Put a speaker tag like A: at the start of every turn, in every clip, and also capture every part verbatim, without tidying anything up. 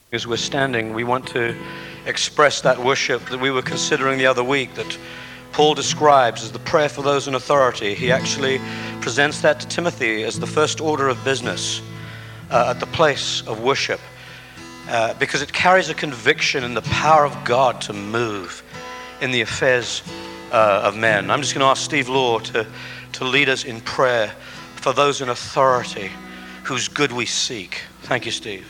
A: As we're standing, we want to express that worship that we were considering the other week that Paul describes as the prayer for those in authority. He actually presents that to Timothy as the first order of business uh, at the place of worship uh, because it carries a conviction in the power of God to move in the affairs uh, of men. I'm just going to ask Steve Law to, to lead us in prayer for those in authority whose good we seek. Thank you, Steve.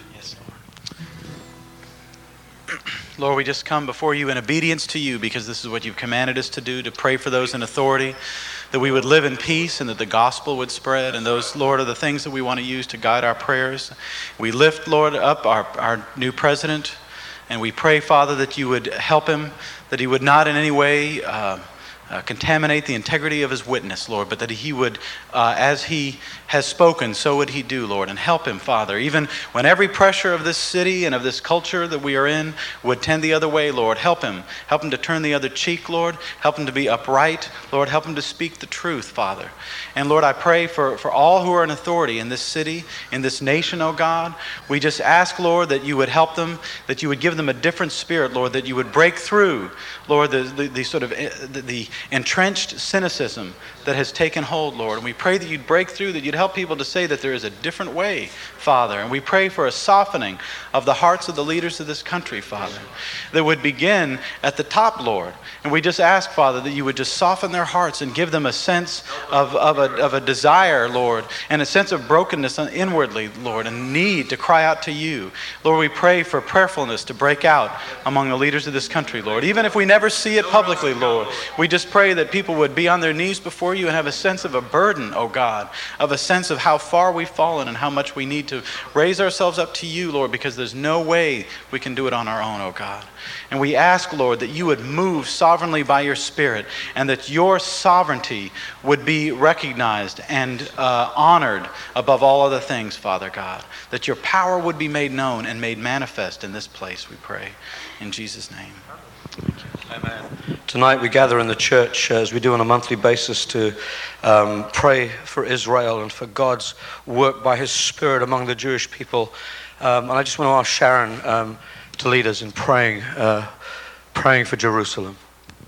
B: Lord, we just come before you in obedience to you because this is what you've commanded us to do, to pray for those in authority, that we would live in peace and that the gospel would spread. And those, Lord, are the things that we want to use to guide our prayers. We lift, Lord, up our, our new president, and we pray, Father, that you would help him, that he would not in any way uh, uh, contaminate the integrity of his witness, Lord, but that he would, uh, as he has spoken, so would he do, Lord, and help him, Father. Even when every pressure of this city and of this culture that we are in would tend the other way, Lord, help him. Help him to turn the other cheek, Lord. Help him to be upright. Lord, help him to speak the truth, Father. And Lord, I pray for, for all who are in authority in this city, in this nation, oh God. We just ask, Lord, that you would help them, that you would give them a different spirit, Lord, that you would break through, Lord, the, the, the sort of the, the entrenched cynicism that has taken hold, Lord. And we pray that you'd break through, that you'd help people to say that there is a different way, Father. And we pray for a softening of the hearts of the leaders of this country, Father, that would begin at the top, Lord. And we just ask, Father, that you would just soften their hearts and give them a sense of, of, a, of a desire, Lord, and a sense of brokenness inwardly, Lord, and need to cry out to you. Lord, we pray for prayerfulness to break out among the leaders of this country, Lord. Even if we never see it publicly, Lord, we just pray that people would be on their knees before you and have a sense of a burden, oh God, of a sense of how far we've fallen and how much we need to raise ourselves up to you, Lord, because there's no way we can do it on our own, oh God. And we ask, Lord, that you would move sovereignly by your Spirit and that your sovereignty would be recognized and uh, honored above all other things, Father God. That your power would be made known and made manifest in this place, we pray. In Jesus' name. Thank you.
A: Amen. Tonight we gather in the church, uh, as we do on a monthly basis, to um, pray for Israel and for God's work by his Spirit among the Jewish people. Um, and I just want to ask Sharon um, to lead us in praying, uh, praying for Jerusalem.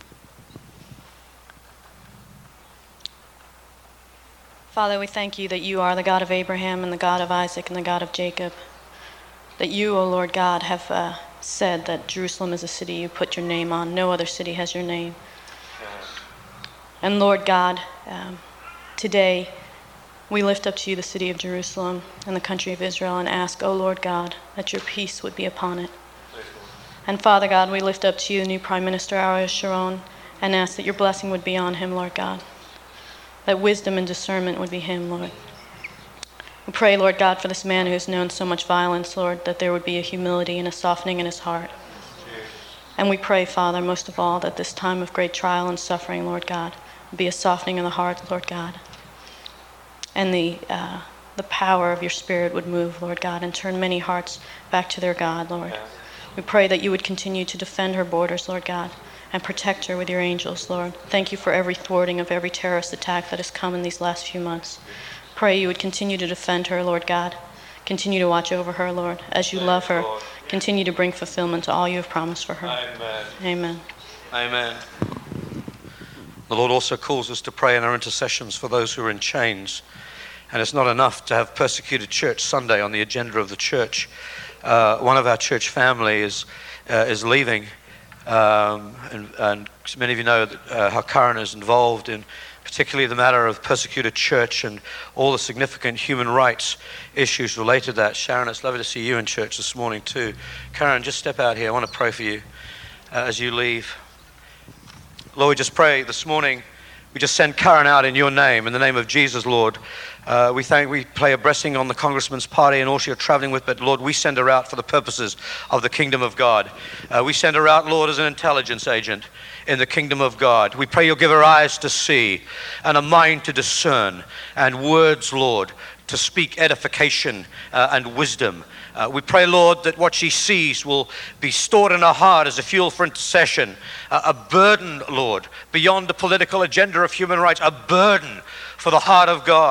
C: Father, we thank you that you are the God of Abraham and the God of Isaac and the God of Jacob. That you, O Lord God, have uh, said that Jerusalem is a city you put your name on. No other city has your name. And Lord God, um, today we lift up to you the city of Jerusalem and the country of Israel and ask, O Lord God, that your peace would be upon it. And Father God, we lift up to you the new Prime Minister, Ariel Sharon, and ask that your blessing would be on him, Lord God. That wisdom and discernment would be him, Lord. We pray, Lord God, for this man who has known so much violence, Lord, that there would be a humility and a softening in his heart. And we pray, Father, most of all, that this time of great trial and suffering, Lord God, would be a softening in the heart, Lord God. And the uh, the power of your Spirit would move, Lord God, and turn many hearts back to their God, Lord. We pray that you would continue to defend her borders, Lord God, and protect her with your angels, Lord. Thank you for every thwarting of every terrorist attack that has come in these last few months. Pray you would continue to defend her, Lord God. Continue to watch over her, Lord, as you love her. Continue to bring fulfillment to all you have promised for her.
A: Amen.
C: Amen.
A: Amen. The Lord also calls us to pray in our intercessions for those who are in chains. And it's not enough to have persecuted church Sunday on the agenda of the church. Uh, one of our church family is uh, is leaving. Um, and, and many of you know that, uh, how Karen is involved in particularly the matter of persecuted church and all the significant human rights issues related to that. Sharon, it's lovely to see you in church this morning too. Karen, just step out here. I want to pray for you uh, as you leave. Lord, we just pray this morning. We just send Karen out in your name, in the name of Jesus, Lord. Uh, we thank, we play a blessing on the congressman's party and all she's traveling with, but Lord, we send her out for the purposes of the kingdom of God. Uh, we send her out, Lord, as an intelligence agent in the kingdom of God. We pray you'll give her eyes to see and a mind to discern and words, Lord, to speak edification uh, and wisdom. Uh, we pray, Lord, that what she sees will be stored in her heart as a fuel for intercession, uh, a burden, Lord, beyond the political agenda of human rights, a burden for the heart of God.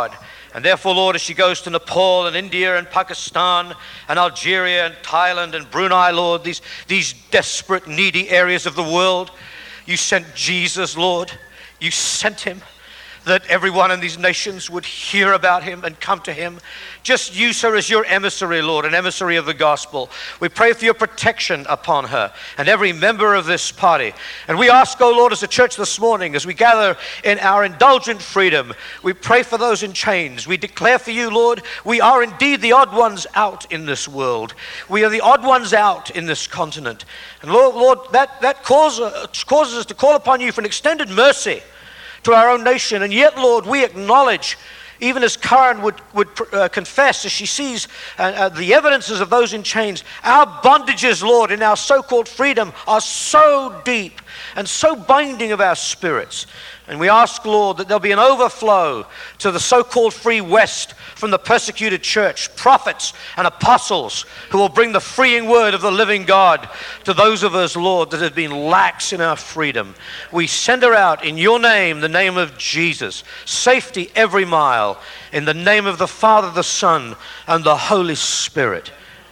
A: And therefore, Lord, as she goes to Nepal and India and Pakistan and Algeria and Thailand and Brunei, Lord, these, these desperate, needy areas of the world, you sent Jesus, Lord. You sent him that everyone in these nations would hear about him and come to him. Just use her as your emissary, Lord, an emissary of the gospel. We pray for your protection upon her and every member of this party. And we ask, oh Lord, as a church this morning, as we gather in our indulgent freedom, we pray for those in chains. We declare for you, Lord, we are indeed the odd ones out in this world. We are the odd ones out in this continent. And Lord, Lord that, that causes, causes us to call upon you for an extended mercy to our own nation. And yet, Lord, we acknowledge, even as Karen would, would uh, confess as she sees uh, uh, the evidences of those in chains, our bondages, Lord, in our so-called freedom are so deep and so binding of our spirits. And we ask, Lord, that there'll be an overflow to the so-called free West from the persecuted church, prophets and apostles who will bring the freeing word of the living God to those of us, Lord, that have been lax in our freedom. We send her out in your name, the name of Jesus. Safety every mile, in the name of the Father, the Son, and the Holy Spirit.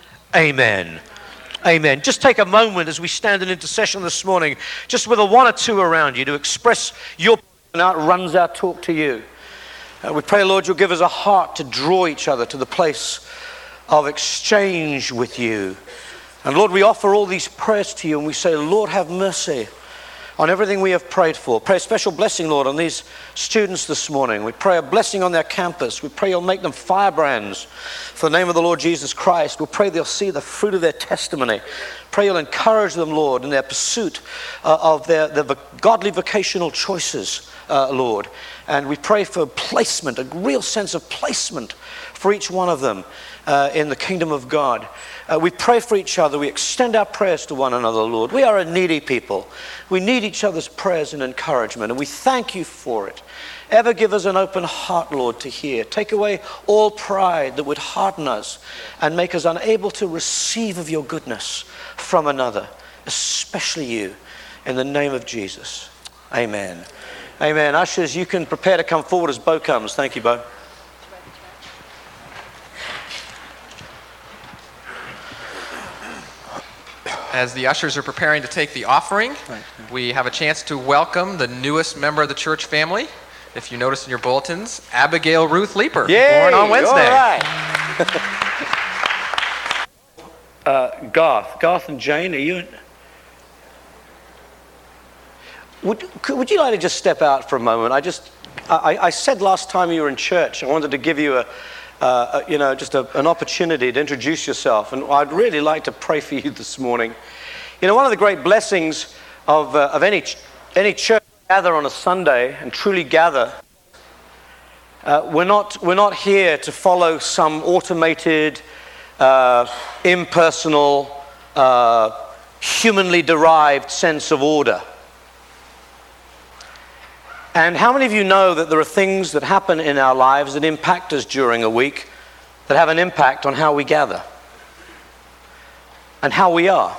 A: Amen. Amen. Just take a moment as we stand in intercession this morning, just with a one or two around you, to express your, and out runs our talk to you. Uh, we pray, Lord, you'll give us a heart to draw each other to the place of exchange with you. And Lord, we offer all these prayers to you, and we say, Lord, have mercy on everything we have prayed for. Pray a special blessing, Lord, on these students this morning. We pray a blessing on their campus. We pray you'll make them firebrands for the name of the Lord Jesus Christ. We pray they'll see the fruit of their testimony. Pray you'll encourage them, Lord, in their pursuit uh, of their, their godly vocational choices, uh, Lord. And we pray for placement, a real sense of placement for each one of them uh, in the kingdom of God. Uh, we pray for each other. We extend our prayers to one another, Lord. We are a needy people. We need each other's prayers and encouragement, and we thank you for it. Ever give us an open heart, Lord, to hear. Take away all pride that would harden us and make us unable to receive of your goodness from another, especially you, in the name of Jesus. Amen. Amen. Ushers, you can prepare to come forward as Bo comes. Thank you, Bo.
D: As the ushers are preparing to take the offering, we have a chance to welcome the newest member of the church family. If you notice in your bulletins, Abigail Ruth Leeper,
A: Yay,
D: born on Wednesday.
A: All right. uh, Garth, Garth and Jane, are you in? Would, could, would you like to just step out for a moment? I just, I, I said last time you were in church, I wanted to give you a, uh, a you know, just a, an opportunity to introduce yourself, and I'd really like to pray for you this morning. You know, one of the great blessings of uh, of any ch- any church gather on a Sunday and truly gather. Uh, we're not we're not here to follow some automated, uh, impersonal, uh, humanly derived sense of order. And how many of you know that there are things that happen in our lives that impact us during a week, that have an impact on how we gather and how we are?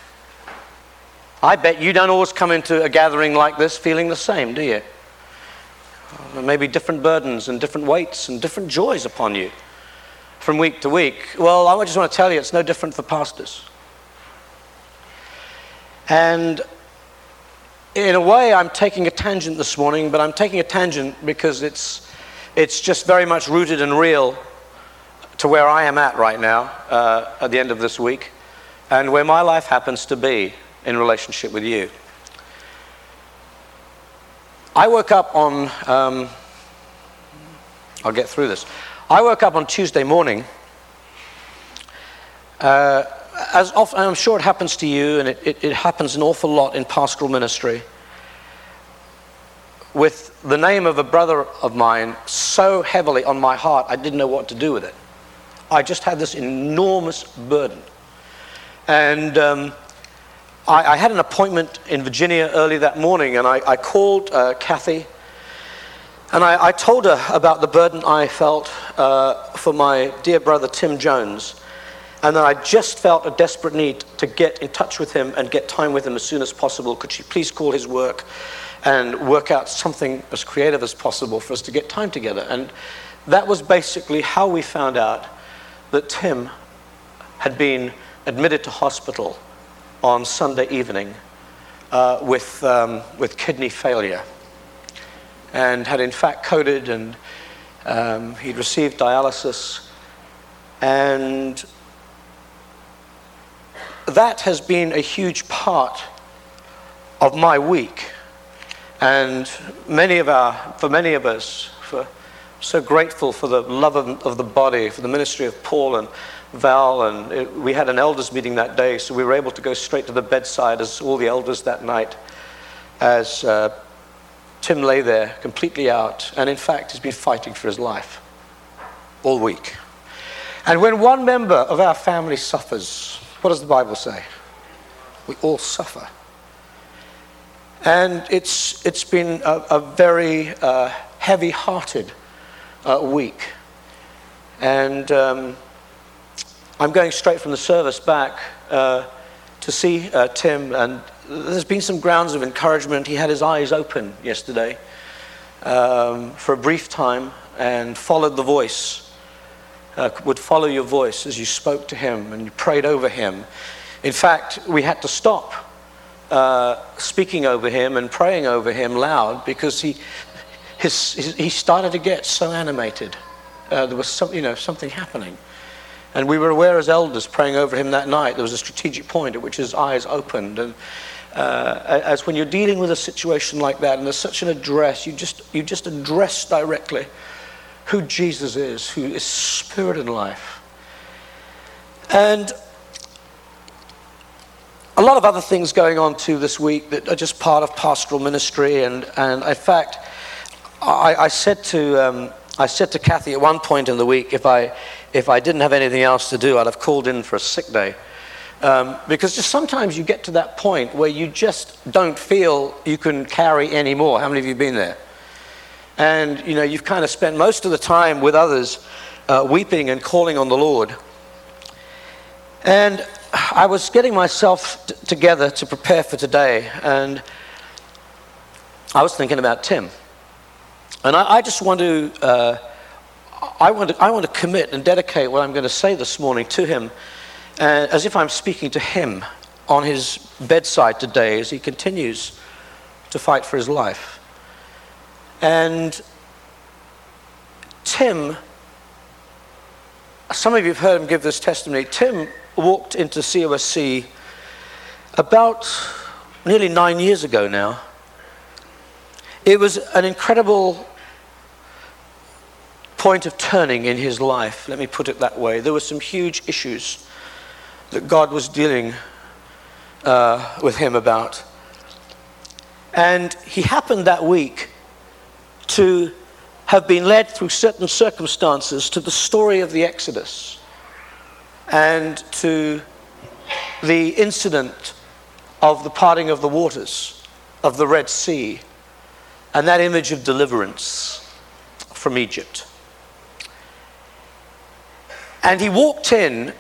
A: I bet you don't always come into a gathering like this feeling the same, do you? There may be different burdens and different weights and different joys upon you from week to week. Well, I just want to tell you, it's no different for pastors. And in a way, I'm taking a tangent this morning, but I'm taking a tangent because it's it's just very much rooted and real to where I am at right now uh, at the end of this week, and where my life happens to be in relationship with you. I woke up on, um, I'll get through this. I woke up on Tuesday morning, uh, as often, I'm sure it happens to you, and it, it, it happens an awful lot in pastoral ministry, with the name of a brother of mine so heavily on my heart, I didn't know what to do with it. I just had this enormous burden. And um, I, I had an appointment in Virginia early that morning, and I, I called uh, Kathy, and I, I told her about the burden I felt uh, for my dear brother Tim Jones, and that I just felt a desperate need to get in touch with him and get time with him as soon as possible. Could she please call his work and work out something as creative as possible for us to get time together? And that was basically how we found out that Tim had been admitted to hospital on Sunday evening uh, with, um, with kidney failure, and had in fact coded, and um, he'd received dialysis. And that has been a huge part of my week. And many of our, for many of us, for so grateful for the love of, of the body, for the ministry of Paul and Val, and it, we had an elders meeting that day, so we were able to go straight to the bedside as all the elders that night, as uh, Tim lay there completely out, and in fact he's been fighting for his life all week. And when one member of our family suffers, what does the Bible say? We all suffer. And it's it's been a, a very uh, heavy-hearted uh, week. And um, I'm going straight from the service back uh, to see uh, Tim, and there's been some grounds of encouragement. He had his eyes open yesterday um, for a brief time and followed the voice. Uh, would follow your voice as you spoke to him and you prayed over him. In fact, we had to stop uh, speaking over him and praying over him loud because he, his, his, he started to get so animated. Uh, there was some, you know, something happening. And we were aware as elders praying over him that night, there was a strategic point at which his eyes opened. And uh, as when you're dealing with a situation like that and there's such an address, you just, you just address directly who Jesus is, who is spirit and life. And a lot of other things going on too this week that are just part of pastoral ministry. And, and in fact, I, I said to um, I said to Kathy at one point in the week, if I if I didn't have anything else to do, I'd have called in for a sick day. Um, because just sometimes you get to that point where you just don't feel you can carry anymore. How many of you have been there? And, you know, you've kind of spent most of the time with others uh, weeping and calling on the Lord. And I was getting myself t- together to prepare for today, and I was thinking about Tim. And I, I just want to, uh, I want to, I want to commit and dedicate what I'm going to say this morning to him, uh, as if I'm speaking to him on his bedside today as he continues to fight for his life. And Tim, some of you have heard him give this testimony. Tim walked into C O S C about nearly nine years ago now. It was an incredible point of turning in his life, let me put it that way. There were some huge issues that God was dealing uh, with him about. And he happened that week to have been led through certain circumstances to the story of the Exodus and to the incident of the parting of the waters of the Red Sea and that image of deliverance from Egypt. And he walked in,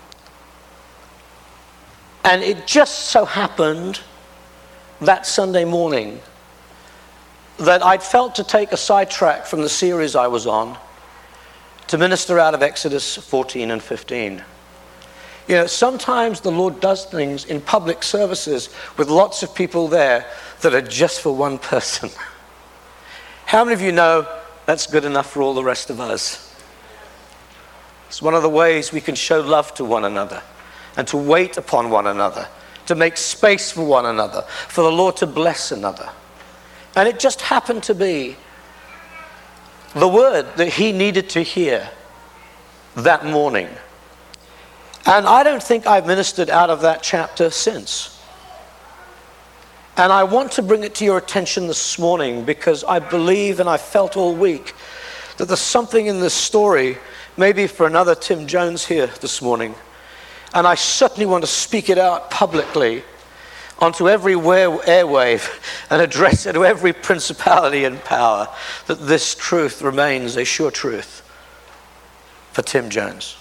A: and it just so happened that Sunday morning that I'd felt to take a sidetrack from the series I was on to minister out of Exodus fourteen and fifteen. You know, sometimes the Lord does things in public services with lots of people there that are just for one person. How many of you know that's good enough for all the rest of us? It's one of the ways we can show love to one another and to wait upon one another, to make space for one another, for the Lord to bless another. And it just happened to be the word that he needed to hear that morning. And I don't think I've ministered out of that chapter since. And I want to bring it to your attention this morning because I believe, and I felt all week, that there's something in this story, maybe for another Tim Jones here this morning. And I certainly want to speak it out publicly onto every airwave and address it to every principality and power, that this truth remains a sure truth for Tim Jones.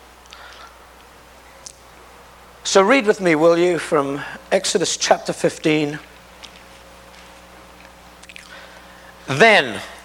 A: So read with me, will you, from Exodus chapter fifteen. Then,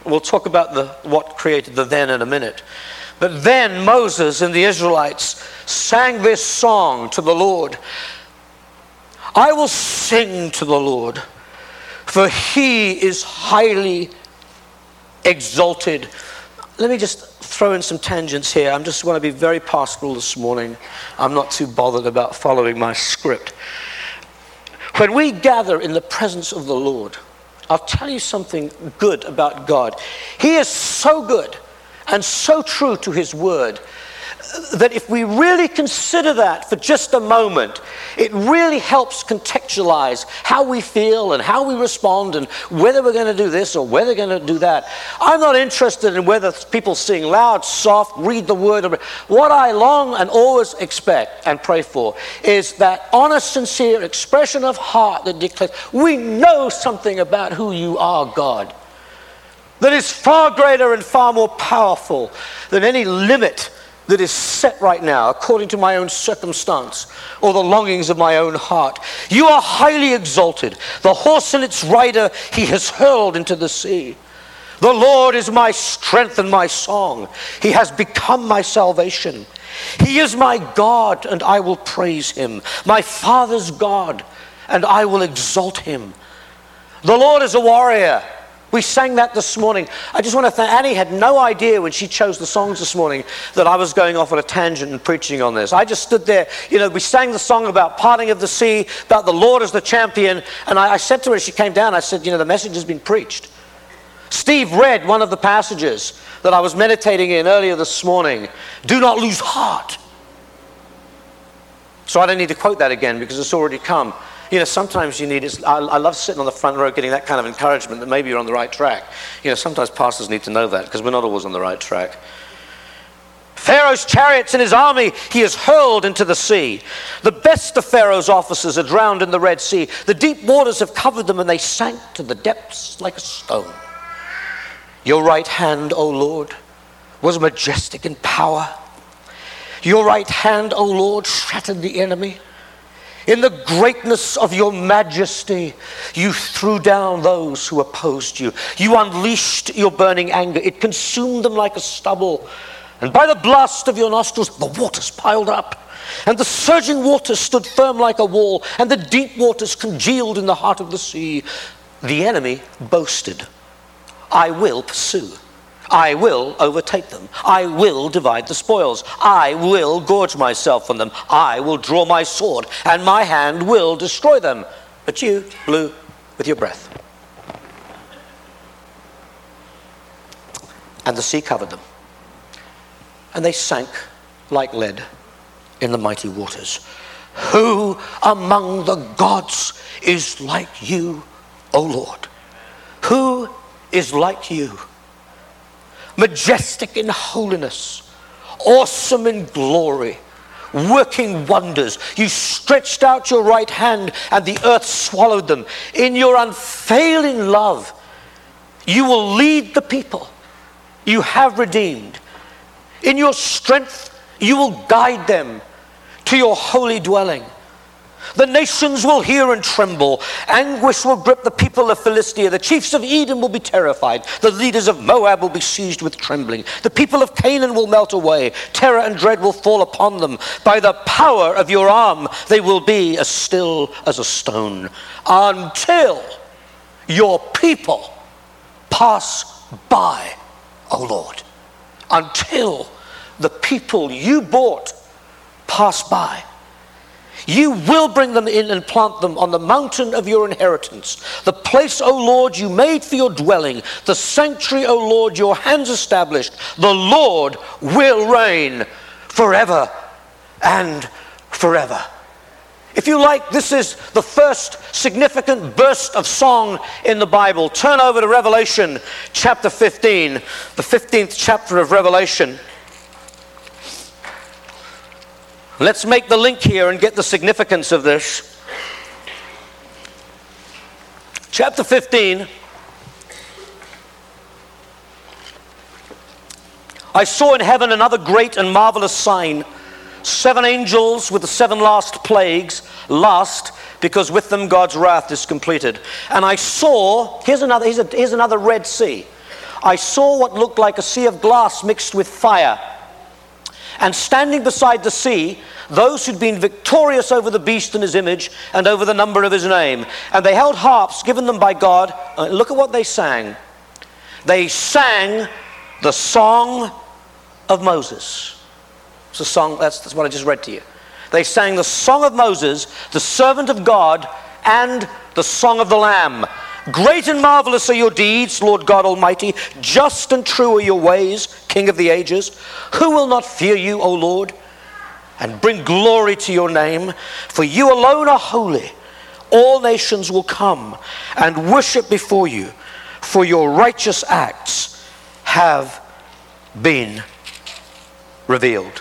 A: We'll talk about the what created the then in a minute. But then Moses and the Israelites sang this song to the Lord. I will sing to the Lord, for he is highly exalted. Let me just throw in some tangents here. I just want to be very pastoral this morning. I'm not too bothered about following my script. When we gather in the presence of the Lord, I'll tell you something good about God. He is so good and so true to his word that if we really consider that for just a moment, it really helps contextualize how we feel and how we respond and whether we're going to do this or whether we're going to do that. I'm not interested in whether people sing loud, soft, read the word. What I long and always expect and pray for is that honest, sincere expression of heart that declares, we know something about who you are, God, that is far greater and far more powerful than any limit that is set right now according to my own circumstance or the longings of my own heart. You are highly exalted. The horse and its rider he has hurled into the sea. The Lord is my strength and my song. He has become my salvation. He is my God, and I will praise him. My Father's God, and I will exalt him. The Lord is a warrior. We sang that this morning. I just want to thank Annie. Had no idea when she chose the songs this morning that I was going off on a tangent and preaching on this. I just stood there. You know, we sang the song about parting of the sea, about the Lord as the champion, and I, I said to her as she came down, I said, you know, the message has been preached. Steve read one of the passages that I was meditating in earlier this morning. Do not lose heart. So I don't need to quote that again because it's already come. You know, sometimes you need, it's, I, I love sitting on the front row getting that kind of encouragement that maybe you're on the right track. You know, sometimes pastors need to know that because we're not always on the right track. Pharaoh's chariots and his army he has hurled into the sea. The best of Pharaoh's officers are drowned in the Red Sea. The deep waters have covered them and they sank to the depths like a stone. Your right hand, O Lord, was majestic in power. Your right hand, O Lord, shattered the enemy. In the greatness of your majesty, you threw down those who opposed you. You unleashed your burning anger. It consumed them like a stubble. And by the blast of your nostrils, the waters piled up. And the surging waters stood firm like a wall. And the deep waters congealed in the heart of the sea. The enemy boasted, I will pursue. I will overtake them. I will divide the spoils. I will gorge myself on them. I will draw my sword, and my hand will destroy them. But you blew with your breath. And the sea covered them. And they sank like lead in the mighty waters. Who among the gods is like you, O Lord? Who is like you? Majestic in holiness, awesome in glory, working wonders. You stretched out your right hand and the earth swallowed them. In your unfailing love, you will lead the people you have redeemed. In your strength, you will guide them to your holy dwelling. The nations will hear and tremble. Anguish will grip the people of Philistia. The chiefs of Edom will be terrified. The leaders of Moab will be seized with trembling. The people of Canaan will melt away. Terror and dread will fall upon them. By the power of your arm, they will be as still as a stone until your people pass by, O Lord. Until the people you bought pass by. You will bring them in and plant them on the mountain of your inheritance, the place, O Lord, you made for your dwelling, the sanctuary, O Lord, your hands established. The Lord will reign forever and forever. If you like, this is the first significant burst of song in the Bible. Turn over to Revelation chapter fifteen, the fifteenth chapter of Revelation. Let's make the link here and get the significance of this. Chapter fifteen. I saw in heaven another great and marvelous sign. Seven angels with the seven last plagues, last because with them God's wrath is completed. And I saw, here's another, here's, a, here's another Red Sea.
E: I saw what looked like a sea of glass mixed with fire. And standing beside the sea, those who'd been victorious over the beast and his image and over the number of his name. And they held harps given them by God. Uh, look at what they sang. They sang the song of Moses. It's a song, that's, that's what I just read to you. They sang the song of Moses, the servant of God, and the song of the Lamb. Great and marvelous are your deeds, Lord God Almighty. Just and true are your ways, King of the ages. Who will not fear you, O Lord, and bring glory to your name? For you alone are holy. All nations will come and worship before you, for your righteous acts have been revealed.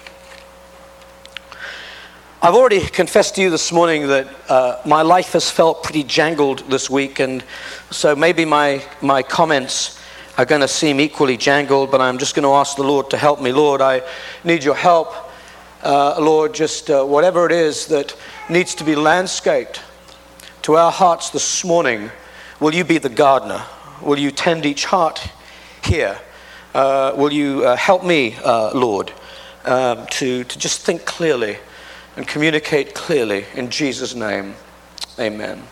E: I've already confessed to you this morning that uh, my life has felt pretty jangled this week, and so maybe my, my comments are going to seem equally jangled, but I'm just going to ask the Lord to help me. Lord, I need your help. Uh, Lord, just uh, whatever it is that needs to be landscaped to our hearts this morning, will you be the gardener? Will you tend each heart here? Uh, will you uh, help me, uh, Lord, um, to, to just think clearly and communicate clearly in Jesus' name. Amen.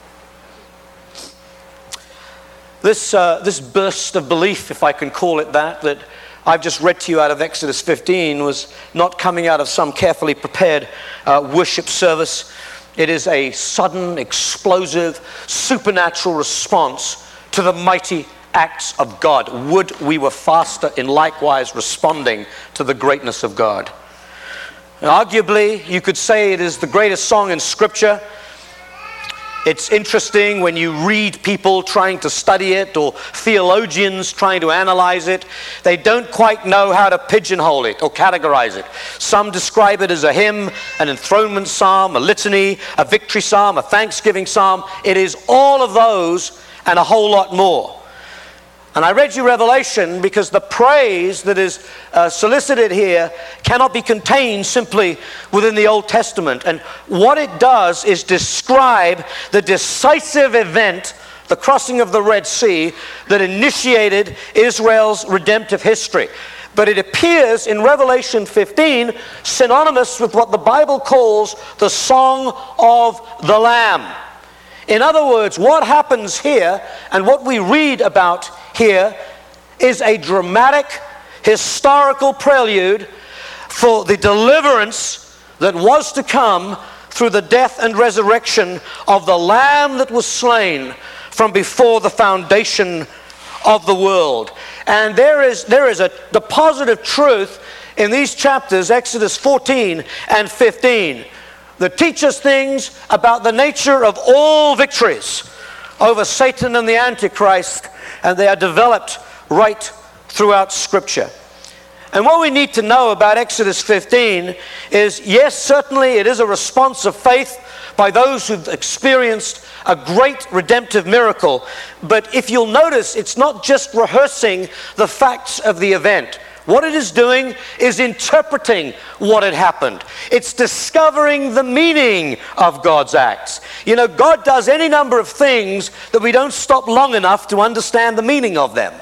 E: This, uh, this burst of belief, if I can call it that, that I've just read to you out of Exodus fifteen was not coming out of some carefully prepared uh, worship service. It is a sudden, explosive, supernatural response to the mighty acts of God. Would we were faster in likewise responding to the greatness of God. Arguably, you could say it is the greatest song in Scripture. It's interesting when you read people trying to study it or theologians trying to analyze it. They don't quite know how to pigeonhole it or categorize it. Some describe it as a hymn, an enthronement psalm, a litany, a victory psalm, a thanksgiving psalm. It is all of those and a whole lot more. And I read you Revelation because the praise that is uh, solicited here cannot be contained simply within the Old Testament. And what it does is describe the decisive event, the crossing of the Red Sea, that initiated Israel's redemptive history. But it appears in Revelation fifteen synonymous with what the Bible calls the Song of the Lamb. In other words, what happens here and what we read about here is a dramatic, historical prelude for the deliverance that was to come through the death and resurrection of the Lamb that was slain from before the foundation of the world. And there is, there is a deposit of truth in these chapters, Exodus fourteen and fifteen, that teach us things about the nature of all victories over Satan and the Antichrist, and they are developed right throughout Scripture. And what we need to know about Exodus fifteen is, yes, certainly it is a response of faith by those who've experienced a great redemptive miracle. But if you'll notice, it's not just rehearsing the facts of the event. What it is doing is interpreting what had happened. It's discovering the meaning of God's acts. You know, God does any number of things that we don't stop long enough to understand the meaning of them.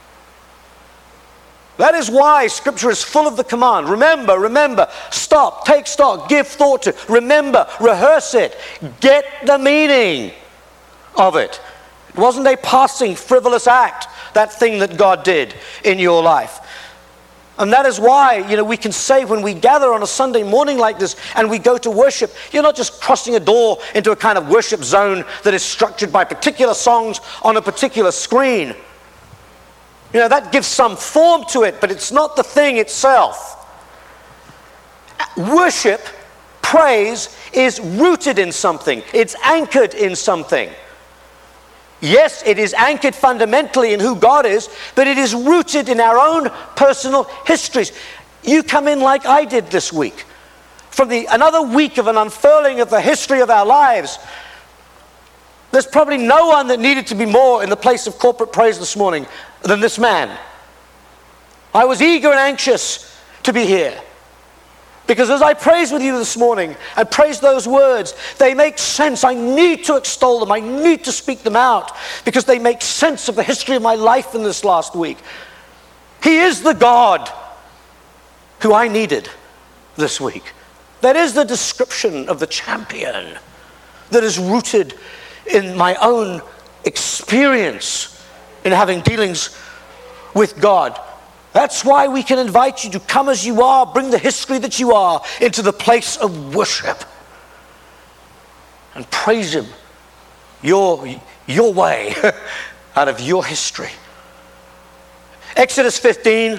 E: That is why Scripture is full of the command. Remember, remember, stop, take stock, give thought to, remember, rehearse it, get the meaning of it. It wasn't a passing, frivolous act, that thing that God did in your life. And that is why, you know, we can say when we gather on a Sunday morning like this and we go to worship, you're not just crossing a door into a kind of worship zone that is structured by particular songs on a particular screen. You know, that gives some form to it, but it's not the thing itself. Worship, praise, is rooted in something. It's anchored in something. Yes, it is anchored fundamentally in who God is, but it is rooted in our own personal histories. You come in like I did this week, from the another week of an unfurling of the history of our lives. There's probably no one that needed to be more in the place of corporate praise this morning than this man. I was eager and anxious to be here. Because as I praise with you this morning and praise those words, they make sense. I need to extol them. I need to speak them out because they make sense of the history of my life in this last week. He is the God who I needed this week. That is the description of the champion that is rooted in my own experience in having dealings with God. That's why we can invite you to come as you are, bring the history that you are into the place of worship and praise Him your, your way out of your history. Exodus fifteen.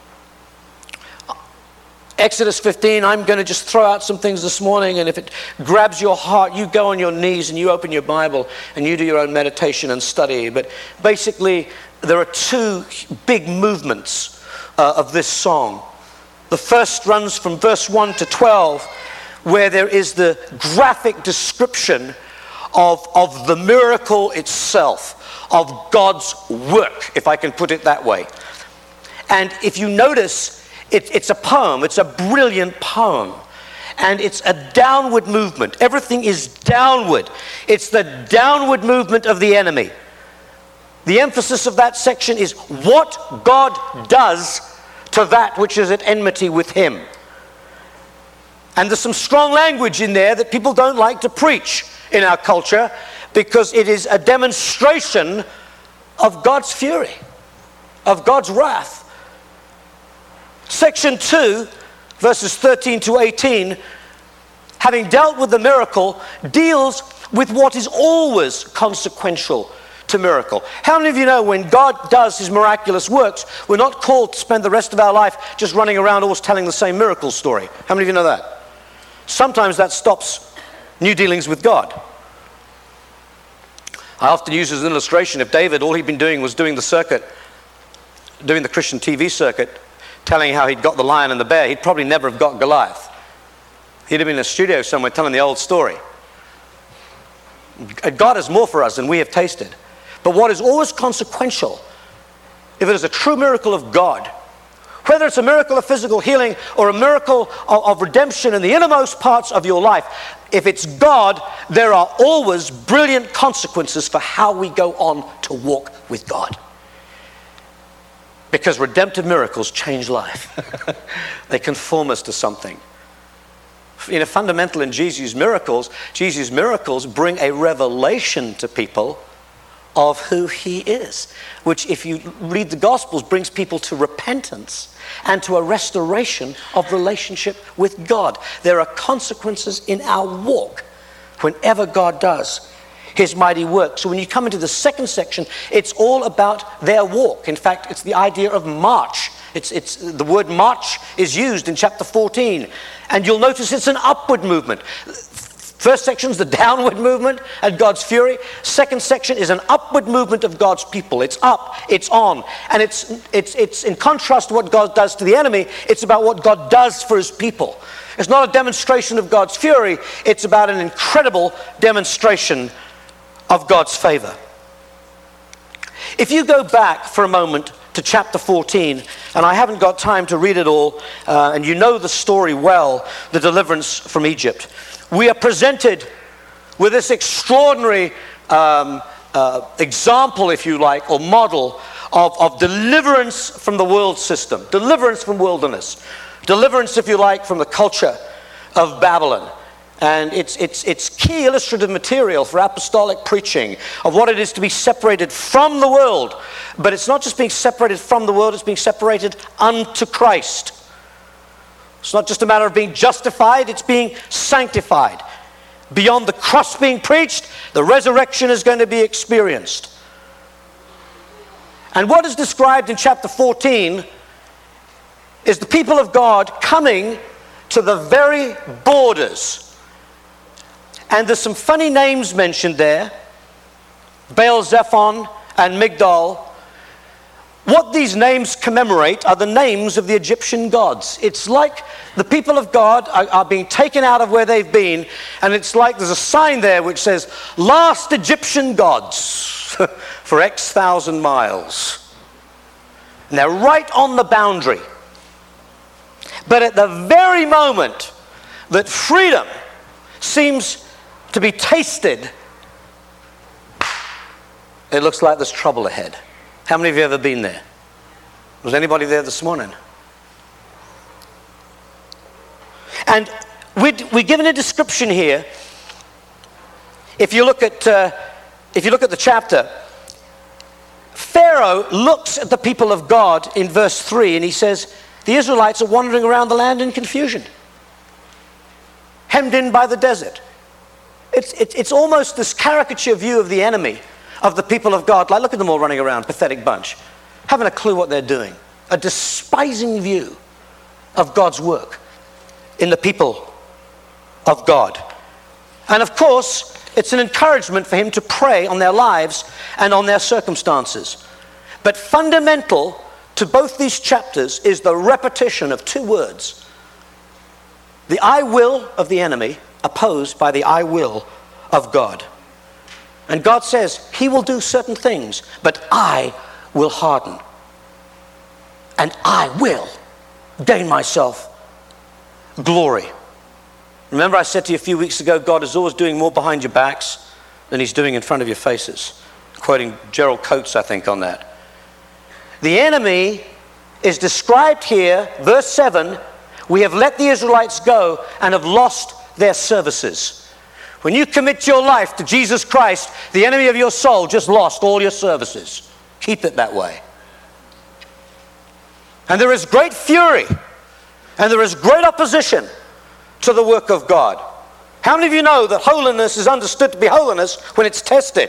E: Exodus fifteen, I'm going to just throw out some things this morning, and if it grabs your heart, you go on your knees and you open your Bible and you do your own meditation and study. But basically, there are two big movements uh, of this song. The first runs from verse one to twelve, where there is the graphic description of, of the miracle itself, of God's work, if I can put it that way. And if you notice, It, it's a poem. It's a brilliant poem. And it's a downward movement. Everything is downward. It's the downward movement of the enemy. The emphasis of that section is what God does to that which is at enmity with Him. And there's some strong language in there that people don't like to preach in our culture because it is a demonstration of God's fury, of God's wrath. Section two, verses thirteen to eighteen, having dealt with the miracle, deals with what is always consequential to miracle. How many of you know when God does His miraculous works, we're not called to spend the rest of our life just running around always telling the same miracle story? How many of you know that? Sometimes that stops new dealings with God. I often use as an illustration, if David, all he'd been doing was doing the circuit, doing the Christian T V circuit, telling how he'd got the lion and the bear, he'd probably never have got Goliath. He'd have been in a studio somewhere telling the old story. God is more for us than we have tasted. But what is always consequential, if it is a true miracle of God, whether it's a miracle of physical healing or a miracle of, of redemption in the innermost parts of your life, if it's God, there are always brilliant consequences for how we go on to walk with God. Because redemptive miracles change life. They conform us to something. You know, fundamental in Jesus' miracles, Jesus' miracles bring a revelation to people of who He is, which, if you read the Gospels, brings people to repentance and to a restoration of relationship with God. There are consequences in our walk whenever God does His mighty work. So when you come into the second section, it's all about their walk. In fact, it's the idea of march. It's, it's, the word march is used in chapter fourteen. And you'll notice it's an upward movement. First section is the downward movement at God's fury. Second section is an upward movement of God's people. It's up, it's on. And it's, it's, it's in contrast to what God does to the enemy, it's about what God does for His people. It's not a demonstration of God's fury. It's about an incredible demonstration of God's favor. If you go back for a moment to chapter fourteen, and I haven't got time to read it all, uh, and you know the story well, the deliverance from Egypt. We are presented with this extraordinary um, uh, example, if you like, or model of, of deliverance from the world system, deliverance from wilderness, deliverance, if you like, from the culture of Babylon. And it's, it's, it's key illustrative material for apostolic preaching of what it is to be separated from the world. But it's not just being separated from the world, it's being separated unto Christ. It's not just a matter of being justified, it's being sanctified. Beyond the cross being preached, the resurrection is going to be experienced. And what is described in chapter fourteen is the people of God coming to the very borders. And there's some funny names mentioned there. Baal Zephon and Migdol. What these names commemorate are the names of the Egyptian gods. It's like the people of God are, are being taken out of where they've been, and it's like there's a sign there which says, last Egyptian gods for X thousand miles. And they're right on the boundary. But at the very moment that freedom seems to be tasted, it looks like there's trouble ahead. How many of you have ever been there? Was anybody there this morning? And we're, we're given a description here. If you look at, uh, if you look at the chapter, Pharaoh looks at the people of God in verse three, and he says, the Israelites are wandering around the land in confusion, hemmed in by the desert. It's, it's, it's almost this caricature view of the enemy, of the people of God. Like, look at them all running around, pathetic bunch, haven't a clue what they're doing. A despising view of God's work in the people of God. And of course, it's an encouragement for him to pray on their lives and on their circumstances. But fundamental to both these chapters is the repetition of two words. The I will of the enemy opposed by the I will of God. And God says he will do certain things, but I will harden. And I will gain myself glory. Remember I said to you a few weeks ago, God is always doing more behind your backs than he's doing in front of your faces. Quoting Gerald Coates, I think, on that. The enemy is described here, verse seven, we have let the Israelites go and have lost their services. When you commit your life to Jesus Christ, the enemy of your soul just lost all your services. Keep it that way. And there is great fury and there is great opposition to the work of God. How many of you know that holiness is understood to be holiness when it's tested?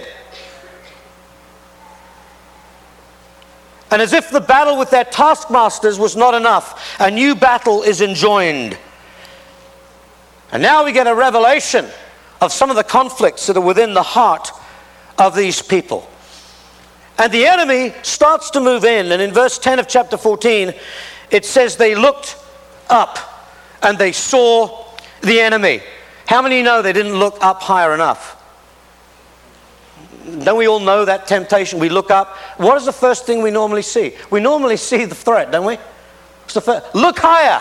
E: And as if the battle with their taskmasters was not enough, a new battle is enjoined. And now we get a revelation of some of the conflicts that are within the heart of these people. And the enemy starts to move in, and in verse ten of chapter fourteen, it says they looked up and they saw the enemy. How many know they didn't look up higher enough? Don't we all know that temptation? We look up. What is the first thing we normally see? We normally see the threat, don't we? What's the first? Look higher.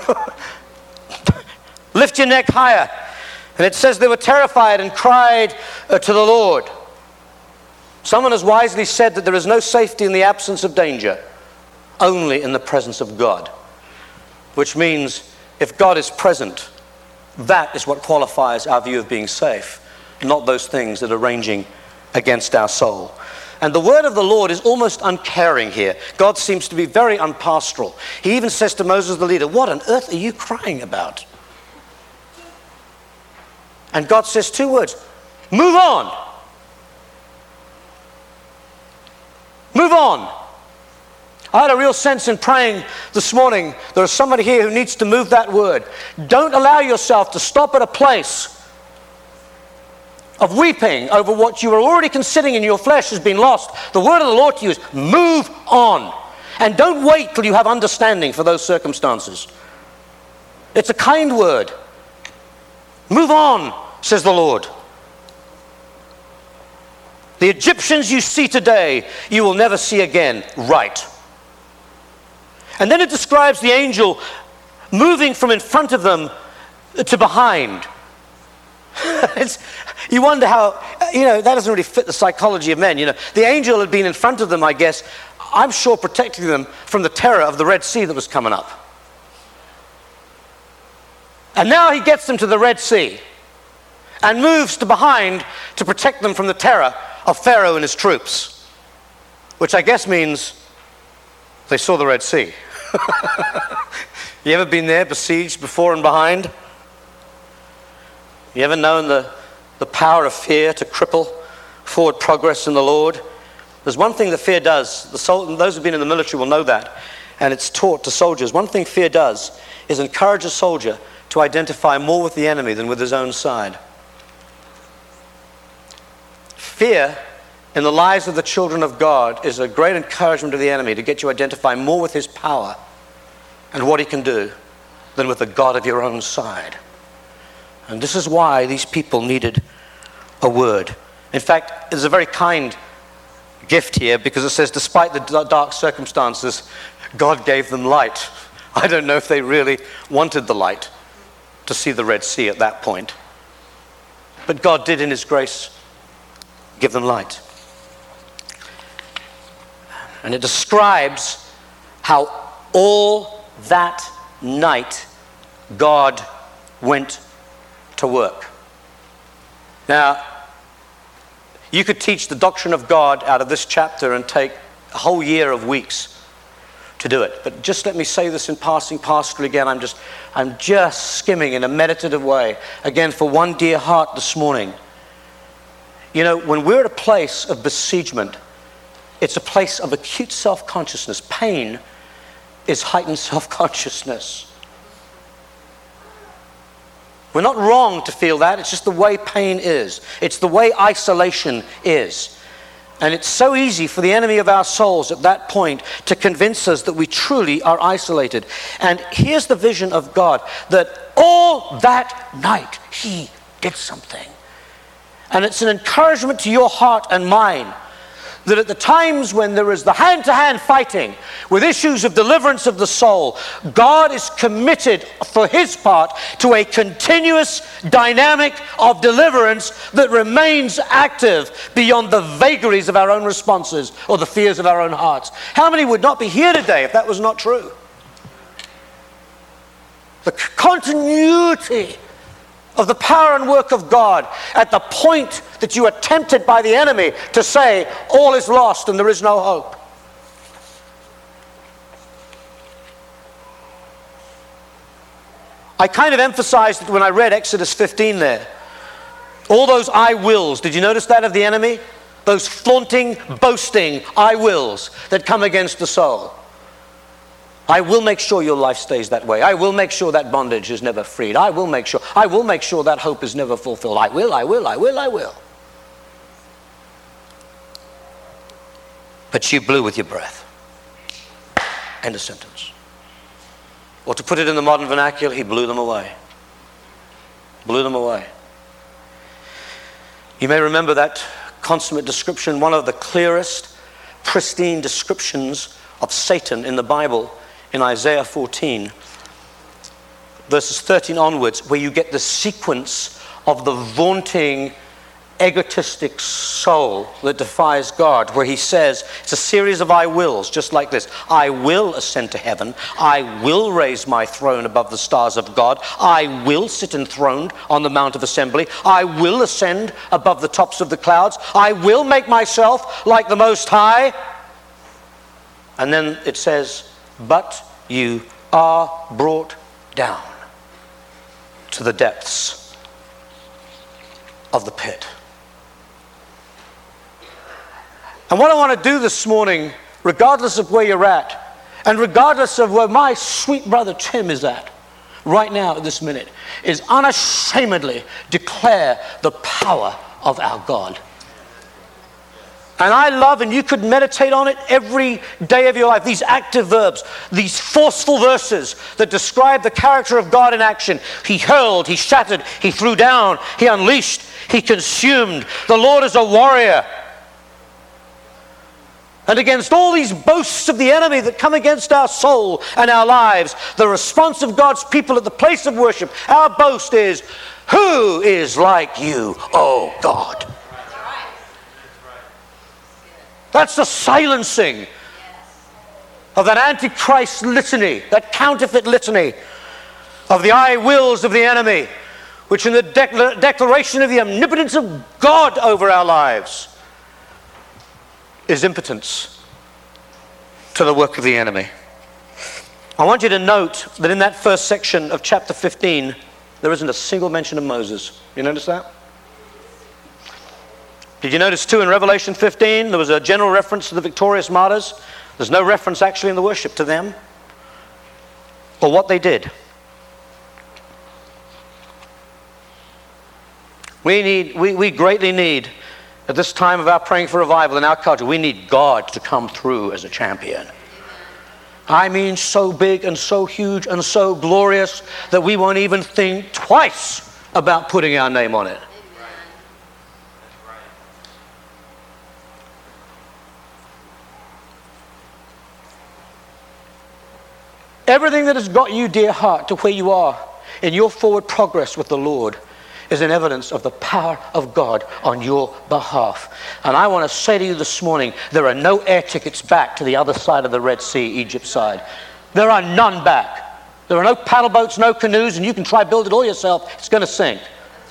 E: Lift your neck higher. And it says they were terrified and cried uh, to the Lord. Someone has wisely said that there is no safety in the absence of danger, only in the presence of God. Which means if God is present, that is what qualifies our view of being safe, not those things that are ranging against our soul. And the word of the Lord is almost uncaring here. God seems to be very unpastoral. He even says to Moses the leader, what on earth are you crying about? And God says two words, move on. Move on. I had a real sense in praying this morning, there is somebody here who needs to move that word. Don't allow yourself to stop at a place of weeping over what you were already considering in your flesh has been lost. The word of the Lord to you is move on. And don't wait till you have understanding for those circumstances. It's a kind word. Move on, says the Lord. The Egyptians you see today, you will never see again. Right. And then it describes the angel moving from in front of them to behind. It's, you wonder how, you know, that doesn't really fit the psychology of men. You know, the angel had been in front of them, I guess, I'm sure protecting them from the terror of the Red Sea that was coming up. And now he gets them to the Red Sea and moves to behind to protect them from the terror of Pharaoh and his troops, which I guess means they saw the Red Sea. You ever been there, besieged before and behind? You ever known the, the power of fear to cripple forward progress in the Lord? There's one thing that fear does. The sol- those who've been in the military will know that, and it's taught to soldiers. One thing fear does is encourage a soldier to identify more with the enemy than with his own side. Fear in the lives of the children of God is a great encouragement to the enemy to get you to identify more with his power and what he can do than with the God of your own side. And this is why these people needed a word. In fact, there's a very kind gift here because it says, despite the dark circumstances, God gave them light. I don't know if they really wanted the light to see the Red Sea at that point. But God did in his grace give them light. And it describes how all that night God went to work. Now, you could teach the doctrine of God out of this chapter and take a whole year of weeks to do it. But just let me say this in passing pastorally again. I'm just, I'm just skimming in a meditative way. Again, for one dear heart this morning. You know, when we're at a place of besiegement, it's a place of acute self-consciousness. Pain is heightened self-consciousness. We're not wrong to feel that. It's just the way pain is. It's the way isolation is. And it's so easy for the enemy of our souls at that point to convince us that we truly are isolated. And here's the vision of God, that all that night he did something. And it's an encouragement to your heart and mine that at the times when there is the hand-to-hand fighting with issues of deliverance of the soul, God is committed for his part to a continuous dynamic of deliverance that remains active beyond the vagaries of our own responses or the fears of our own hearts. How many would not be here today if that was not true? The continuity of the power and work of God at the point that you are tempted by the enemy to say all is lost and there is no hope. I kind of emphasized it when I read Exodus fifteen there. All those I wills, did you notice that of the enemy? Those flaunting, boasting I wills that come against the soul. I will make sure your life stays that way. I will make sure that bondage is never freed. I will make sure. I will make sure that hope is never fulfilled. I will, I will, I will, I will. But you blew with your breath. End of sentence. Or to put it in the modern vernacular, he blew them away. Blew them away. You may remember that consummate description, one of the clearest, pristine descriptions of Satan in the Bible, in Isaiah fourteen, verses thirteen onwards, where you get the sequence of the vaunting, egotistic soul that defies God, where he says, it's a series of I wills, just like this. I will ascend to heaven. I will raise my throne above the stars of God. I will sit enthroned on the Mount of Assembly. I will ascend above the tops of the clouds. I will make myself like the Most High. And then it says, but you are brought down to the depths of the pit. And what I want to do this morning, regardless of where you're at, and regardless of where my sweet brother Tim is at, right now at this minute, is unashamedly declare the power of our God. And I love, and you could meditate on it every day of your life, these active verbs, these forceful verses that describe the character of God in action. He hurled, he shattered, he threw down, he unleashed, he consumed. The Lord is a warrior. And against all these boasts of the enemy that come against our soul and our lives, the response of God's people at the place of worship, our boast is, who is like you, O God? That's the silencing of that antichrist litany, that counterfeit litany of the I wills of the enemy, which in the de- declaration of the omnipotence of God over our lives is impotence to the work of the enemy. I want you to note that in that first section of chapter fifteen, there isn't a single mention of Moses. You notice that? Did you notice too in Revelation fifteen, there was a general reference to the victorious martyrs. There's no reference actually in the worship to them or what they did. We need, we, we greatly need, at this time of our praying for revival in our culture, we need God to come through as a champion. I mean so big and so huge and so glorious that we won't even think twice about putting our name on it. Everything that has got you, dear heart, to where you are in your forward progress with the Lord is an evidence of the power of God on your behalf. And I want to say to you this morning, there are no air tickets back to the other side of the Red Sea, Egypt side. There are none back. There are no paddle boats, no canoes, and you can try build it all yourself. It's going to sink.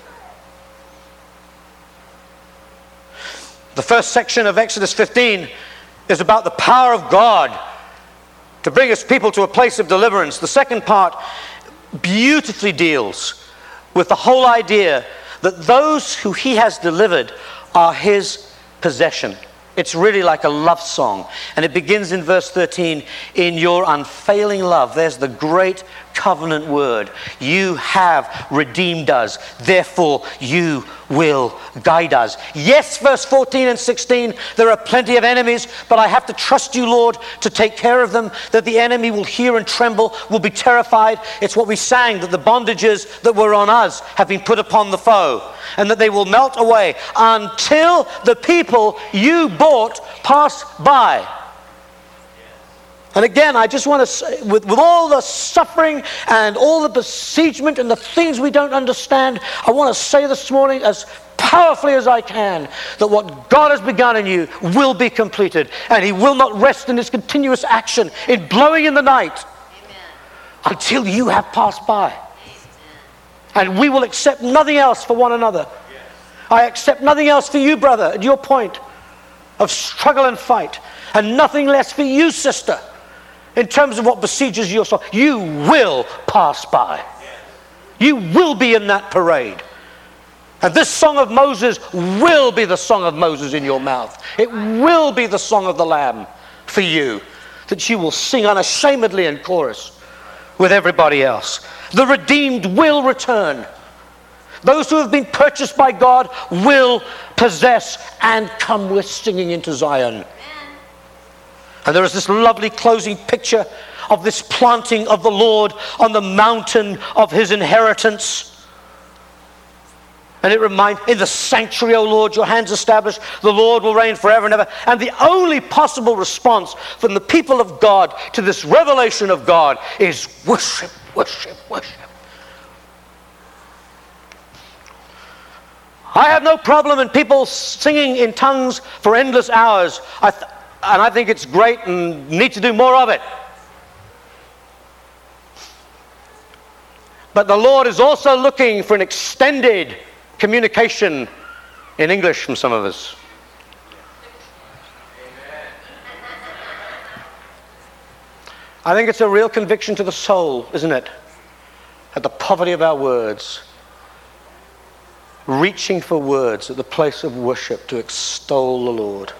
E: The first section of Exodus fifteen is about the power of God to bring his people to a place of deliverance. The second part beautifully deals with the whole idea that those who he has delivered are his possession. It's really like a love song. And it begins in verse thirteen, in your unfailing love. There's the great covenant word. You have redeemed us, therefore you will guide us. Yes, verse fourteen and sixteen, there are plenty of enemies, but I have to trust you, Lord, to take care of them, that the enemy will hear and tremble, will be terrified. It's what we sang, that the bondages that were on us have been put upon the foe, and that they will melt away until the people you bought pass by. And again, I just want to say, with, with all the suffering and all the besiegement and the things we don't understand, I want to say this morning as powerfully as I can that what God has begun in you will be completed. And he will not rest in his continuous action in blowing in the night. Amen. Until you have passed by. Amen. And we will accept nothing else for one another. Yes. I accept nothing else for you, brother, at your point of struggle and fight. And nothing less for you, sister. In terms of what besieges your soul, you will pass by. You will be in that parade. And this song of Moses will be the song of Moses in your mouth. It will be the song of the Lamb for you, that you will sing unashamedly in chorus with everybody else. The redeemed will return. Those who have been purchased by God will possess and come with singing into Zion. And there is this lovely closing picture of this planting of the Lord on the mountain of his inheritance. And it reminds, in the sanctuary, O Lord, your hands established, the Lord will reign forever and ever. And the only possible response from the people of God to this revelation of God is worship, worship, worship. I have no problem in people singing in tongues for endless hours. I th- And I think it's great and need to do more of it. But the Lord is also looking for an extended communication in English from some of us. I think it's a real conviction to the soul, isn't it? At the poverty of our words. Reaching for words at the place of worship to extol the Lord.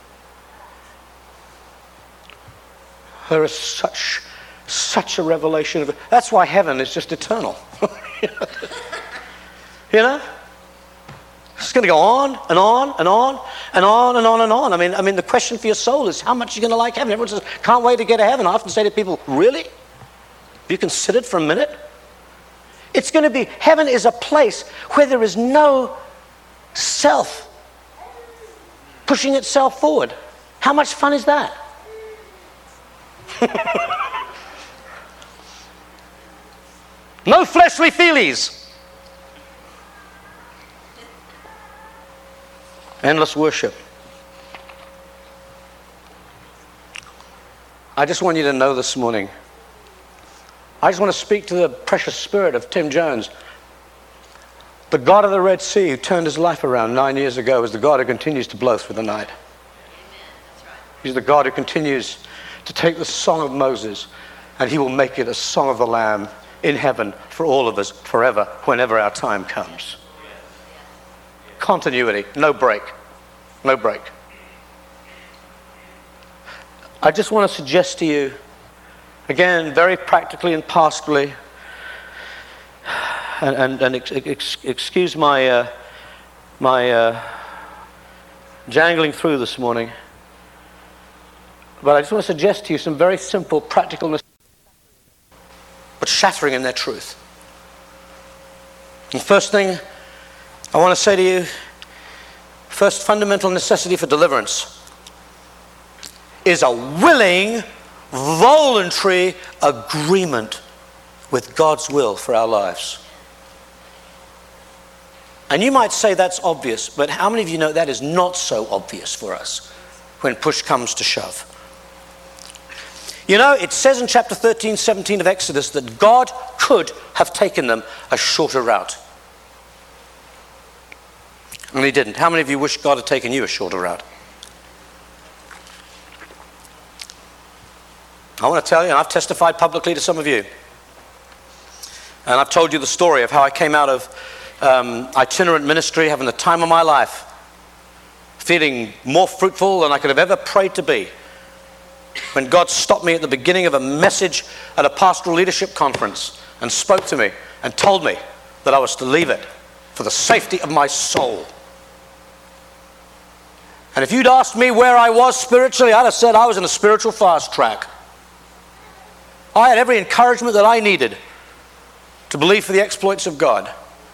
E: There is such, such a revelation of it. That's why heaven is just eternal. You know? It's going to go on and on and on and on and on and on. I mean, I mean, the question for your soul is, how much are you going to like heaven? Everyone says, can't wait to get to heaven. I often say to people, really? Have you considered for a minute? It's going to be, heaven is a place where there is no self pushing itself forward. How much fun is that? No fleshly feelies. Endless worship. I just want you to know this morning, I just want to speak to the precious spirit of Tim Jones. The God of the Red Sea, who turned his life around nine years ago, is the God who continues to blow through the night. He's the God who continues to take the song of Moses and he will make it a song of the Lamb in heaven for all of us forever, whenever our time comes. Continuity, no break, no break. I just want to suggest to you, again, very practically and pastorally, and, and, and ex, ex, excuse my, uh, my uh, jangling through this morning, but I just want to suggest to you some very simple, practical, but shattering in their truth. And first thing I want to say to you, first fundamental necessity for deliverance is a willing voluntary agreement with God's will for our lives. And you might say that's obvious, but how many of you know that is not so obvious for us when push comes to shove? You know, it says in chapter thirteen, seventeen of Exodus that God could have taken them a shorter route. And he didn't. How many of you wish God had taken you a shorter route? I want to tell you, and I've testified publicly to some of you, and I've told you the story of how I came out of um, itinerant ministry, having the time of my life, feeling more fruitful than I could have ever prayed to be, when God stopped me at the beginning of a message at a pastoral leadership conference and spoke to me and told me that I was to leave it for the safety of my soul. And if you'd asked me where I was spiritually, I'd have said I was in a spiritual fast track. I had every encouragement that I needed to believe for the exploits of God.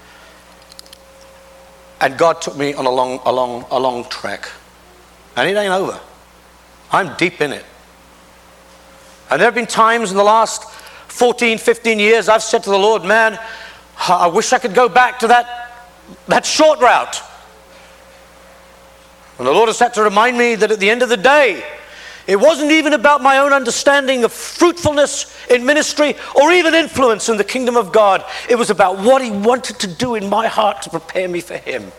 E: And God took me on a long, a long, a long trek. And it ain't over. I'm deep in it. And there have been times in the last fourteen, fifteen years I've said to the Lord, man, I wish I could go back to that, that short route. And the Lord has had to remind me that at the end of the day, it wasn't even about my own understanding of fruitfulness in ministry or even influence in the kingdom of God. It was about what he wanted to do in my heart to prepare me for him.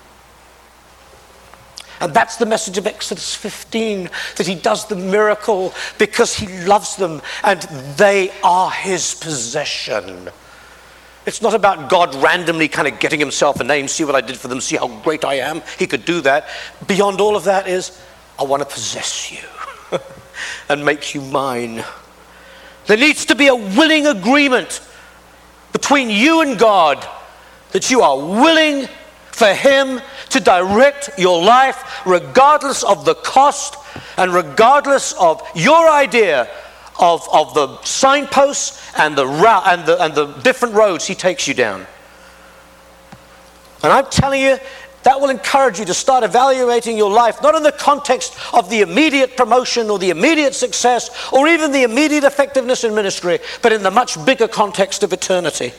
E: And that's the message of Exodus fifteen, that he does the miracle because he loves them and they are his possession. It's not about God randomly kind of getting himself a name, see what I did for them, see how great I am. He could do that. Beyond all of that is, I want to possess you and make you mine. There needs to be a willing agreement between you and God that you are willing for him to direct your life regardless of the cost and regardless of your idea of, of the signposts and the route and the, and the different roads he takes you down. And I'm telling you, that will encourage you to start evaluating your life, not in the context of the immediate promotion or the immediate success or even the immediate effectiveness in ministry, but in the much bigger context of eternity.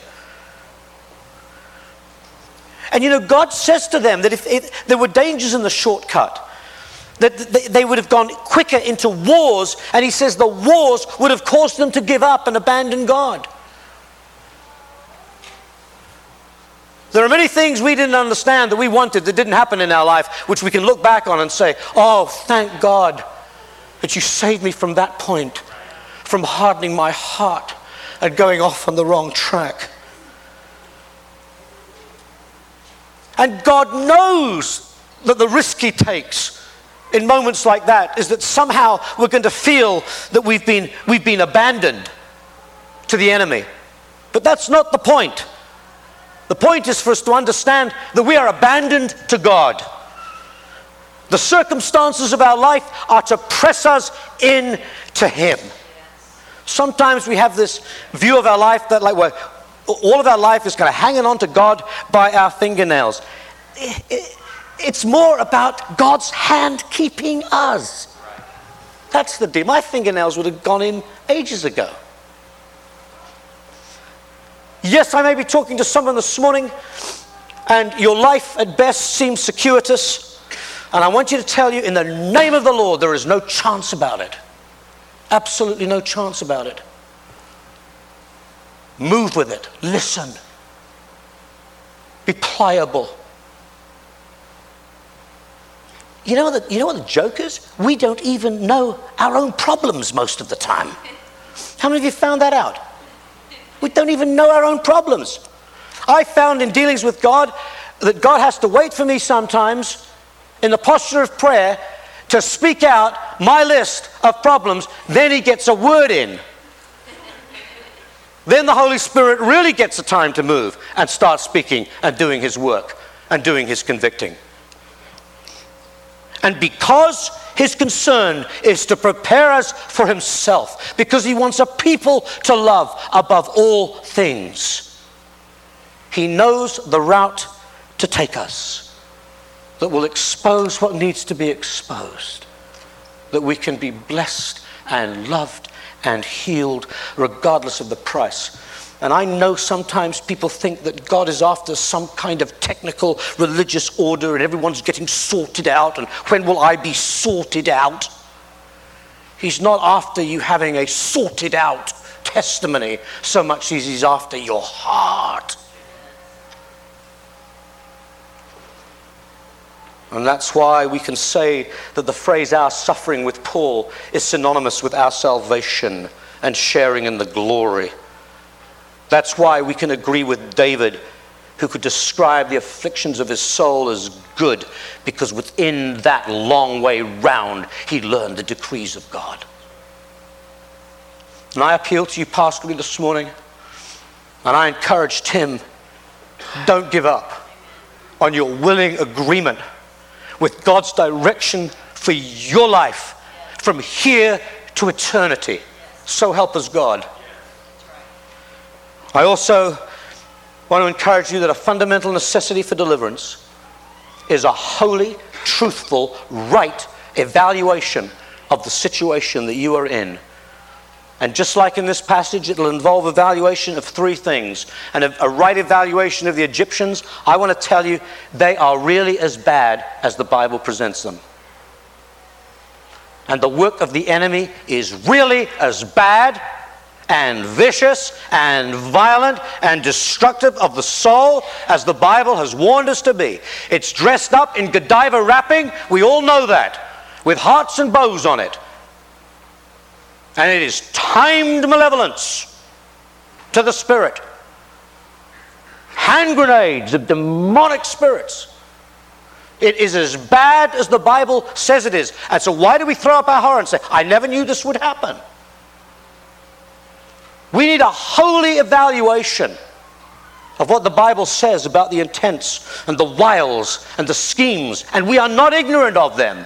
E: And you know, God says to them that if, if there were dangers in the shortcut, that they, they would have gone quicker into wars, and he says the wars would have caused them to give up and abandon God. There are many things we didn't understand that we wanted that didn't happen in our life, which we can look back on and say, oh, thank God that you saved me from that point, from hardening my heart and going off on the wrong track. And God knows that the risk he takes in moments like that is that somehow we're going to feel that we've been, we've been abandoned to the enemy. But that's not the point. The point is for us to understand that we are abandoned to God. The circumstances of our life are to press us in to him. Sometimes we have this view of our life that like we're, all of our life is kind of hanging on to God by our fingernails. It, it, it's more about God's hand keeping us. That's the deal. My fingernails would have gone in ages ago. Yes, I may be talking to someone this morning and your life at best seems circuitous, and I want you to tell you in the name of the Lord there is no chance about it. Absolutely no chance about it. Move with it. Listen. Be pliable. You know, the, you know what the joke is? We don't even know our own problems most of the time. How many of you found that out? We don't even know our own problems. I found in dealings with God that God has to wait for me sometimes in the posture of prayer to speak out my list of problems. Then he gets a word in. Then the Holy Spirit really gets the time to move and start speaking and doing his work and doing his convicting. And because his concern is to prepare us for himself, because he wants a people to love above all things, he knows the route to take us that will expose what needs to be exposed, that we can be blessed and loved and healed regardless of the price. And I know sometimes people think that God is after some kind of technical religious order and everyone's getting sorted out, and when will I be sorted out? He's not after you having a sorted out testimony so much as he's after your heart. And that's why we can say that the phrase "our suffering with Paul" is synonymous with our salvation and sharing in the glory. That's why we can agree with David, who could describe the afflictions of his soul as good, because within that long way round, he learned the decrees of God. And I appeal to you pastorally this morning, and I encourage Tim, don't give up on your willing agreement with God's direction for your life from here to eternity. So help us God. I also want to encourage you that a fundamental necessity for deliverance is a holy, truthful, right evaluation of the situation that you are in. And just like in this passage, it'll involve evaluation of three things. And a, a right evaluation of the Egyptians, I want to tell you, they are really as bad as the Bible presents them. And the work of the enemy is really as bad and vicious and violent and destructive of the soul as the Bible has warned us to be. It's dressed up in Godiva wrapping, we all know that, with hearts and bows on it. And it is timed malevolence to the spirit. Hand grenades of demonic spirits. It is as bad as the Bible says it is. And so why do we throw up our horror and say, I never knew this would happen? We need a holy evaluation of what the Bible says about the intents and the wiles and the schemes, and we are not ignorant of them.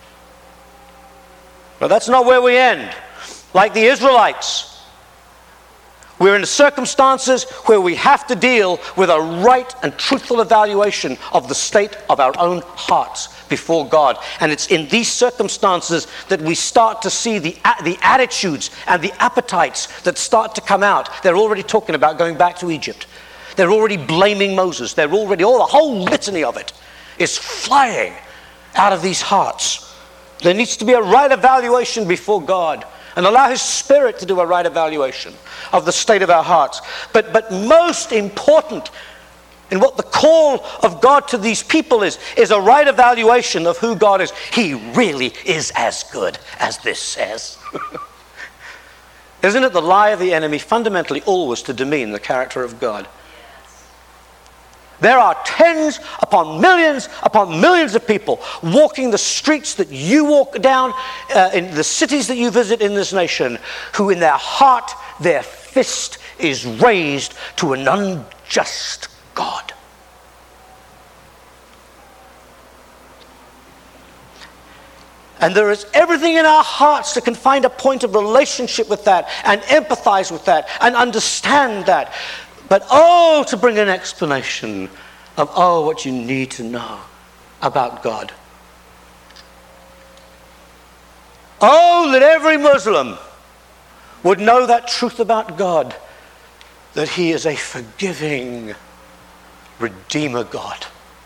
E: But that's not where we end. Like the Israelites, we're in circumstances where we have to deal with a right and truthful evaluation of the state of our own hearts before God. And it's in these circumstances that we start to see the, the attitudes and the appetites that start to come out. They're already talking about going back to Egypt. They're already blaming Moses. They're already, all the whole litany of it is flying out of these hearts. There needs to be a right evaluation before God, and allow His Spirit to do a right evaluation of the state of our hearts. But, but most important in what the call of God to these people is, is a right evaluation of who God is. He really is as good as this says. Isn't it the lie of the enemy fundamentally always to demean the character of God? There are tens upon millions upon millions of people walking the streets that you walk down, uh, in the cities that you visit in this nation, who in their heart, their fist is raised to an unjust God. And there is everything in our hearts that can find a point of relationship with that and empathize with that and understand that. But oh, to bring an explanation of, oh, what you need to know about God. Oh, that every Muslim would know that truth about God, that He is a forgiving Redeemer God.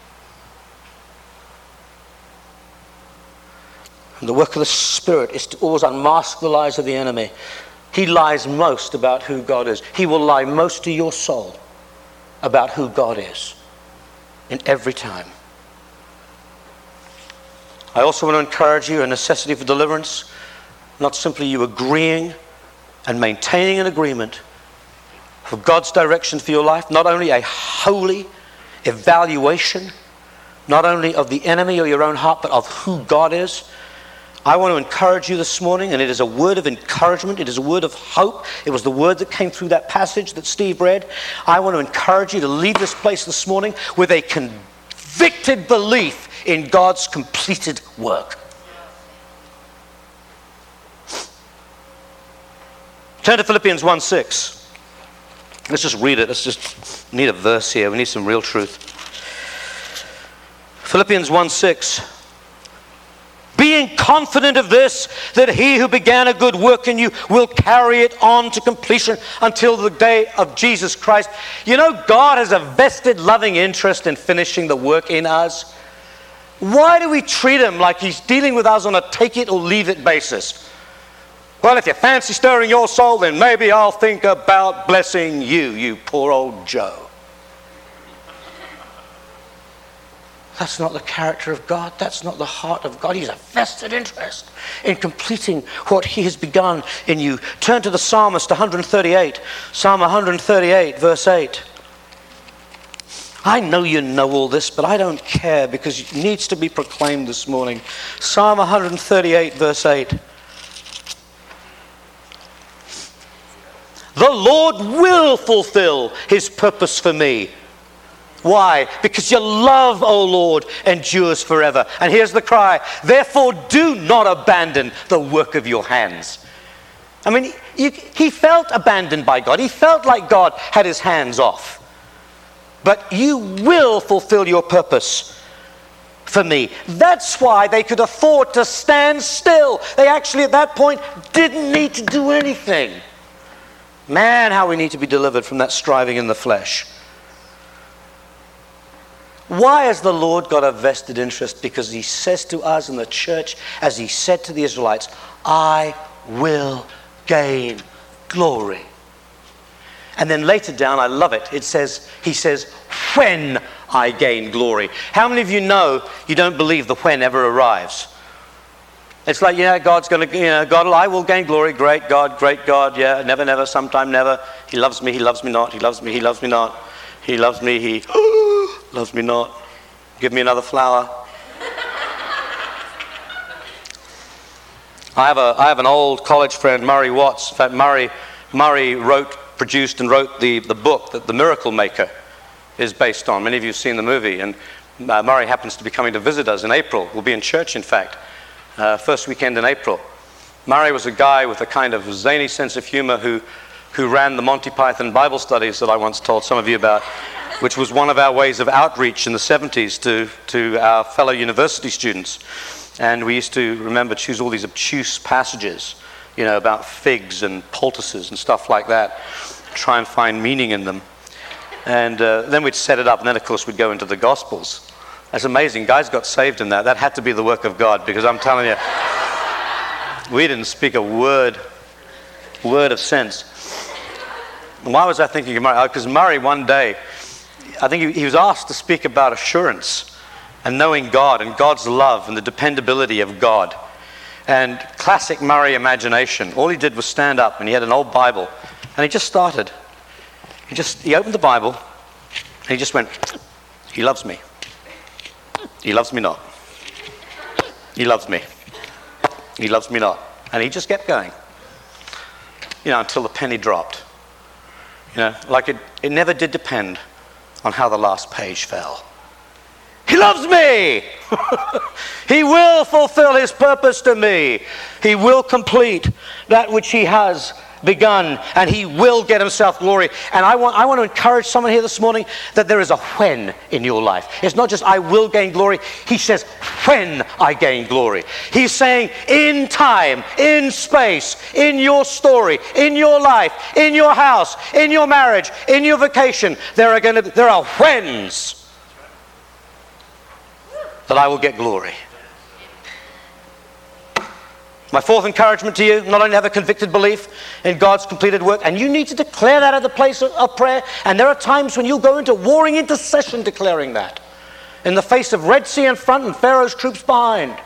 E: And the work of the Spirit is to always unmask the lies of the enemy. He lies most about who God is. He will lie most to your soul about who God is in every time. I also want to encourage you a necessity for deliverance, not simply you agreeing and maintaining an agreement for God's direction for your life, not only a holy evaluation, not only of the enemy or your own heart, but of who God is. I want to encourage you this morning, and it is a word of encouragement. It is a word of hope. It was the word that came through that passage that Steve read. I want to encourage you to leave this place this morning with a convicted belief in God's completed work. Turn to Philippians one six. Let's just read it. Let's just need a verse here. We need some real truth. Philippians one six. Be being confident of this, that he who began a good work in you will carry it on to completion until the day of Jesus Christ. You know, God has a vested loving interest in finishing the work in us. Why do we treat him like he's dealing with us on a take it or leave it basis? Well, if you fancy stirring your soul, then maybe I'll think about blessing you, you poor old Joe. That's not the character of God. That's not the heart of God. He has a vested interest in completing what he has begun in you. Turn to the Psalmist one thirty-eight. Psalm one thirty-eight, verse eight. I know you know all this, but I don't care because it needs to be proclaimed this morning. Psalm one thirty-eight, verse eight. The Lord will fulfill his purpose for me. Why? Because your love, O Lord, endures forever. And here's the cry. Therefore, do not abandon the work of your hands. I mean, you, he felt abandoned by God. He felt like God had his hands off. But you will fulfill your purpose for me. That's why they could afford to stand still. They actually, at that point, didn't need to do anything. Man, how we need to be delivered from that striving in the flesh. Why has the Lord got a vested interest? Because he says to us in the church, as he said to the Israelites, I will gain glory. And then later down, I love it, it says, he says, when I gain glory. How many of you know you don't believe the when ever arrives? It's like, yeah, God's going to, you know, God, I will gain glory. Great God, great God, yeah, never, never, sometime, never. He loves me, he loves me not, he loves me, he loves me not. He loves me, he loves me not. Give me another flower. I have a I have an old college friend, Murray Watts. In fact, Murray Murray wrote, produced, and wrote the, the book that The Miracle Maker is based on. Many of you have seen the movie, and uh, Murray happens to be coming to visit us in April. We'll be in church, in fact, uh, first weekend in April. Murray was a guy with a kind of zany sense of humor who who ran the Monty Python Bible studies that I once told some of you about, which was one of our ways of outreach in the seventies to, to our fellow university students. And we used to, remember, choose all these obtuse passages, you know, about figs and poultices and stuff like that, try and find meaning in them. And uh, then we'd set it up, and then, of course, we'd go into the Gospels. That's amazing. Guys got saved in that. That had to be the work of God, because I'm telling you, we didn't speak a word, word of sense. Why was I thinking of Murray? Because Murray one day, I think he, he was asked to speak about assurance and knowing God and God's love and the dependability of God. And classic Murray imagination. All he did was stand up, and he had an old Bible, and he just started. He just he opened the Bible, and he just went, he loves me. He loves me not. He loves me. He loves me not. And he just kept going, you know, until the penny dropped. You know, like it, it never did depend on how the last page fell. He loves me! He will fulfill his purpose to me. He will complete that which he has begun, and he will get himself glory. And I want, I want to encourage someone here this morning that there is a when in your life. It's not just I will gain glory. He says, when I gain glory. He's saying in time, in space, in your story, in your life, in your house, in your marriage, in your vacation, there are going to there are whens that I will get glory. My fourth encouragement to you, not only have a convicted belief in God's completed work, and you need to declare that at the place of, of prayer, and there are times when you'll go into warring intercession declaring that in the face of Red Sea in front and Pharaoh's troops behind.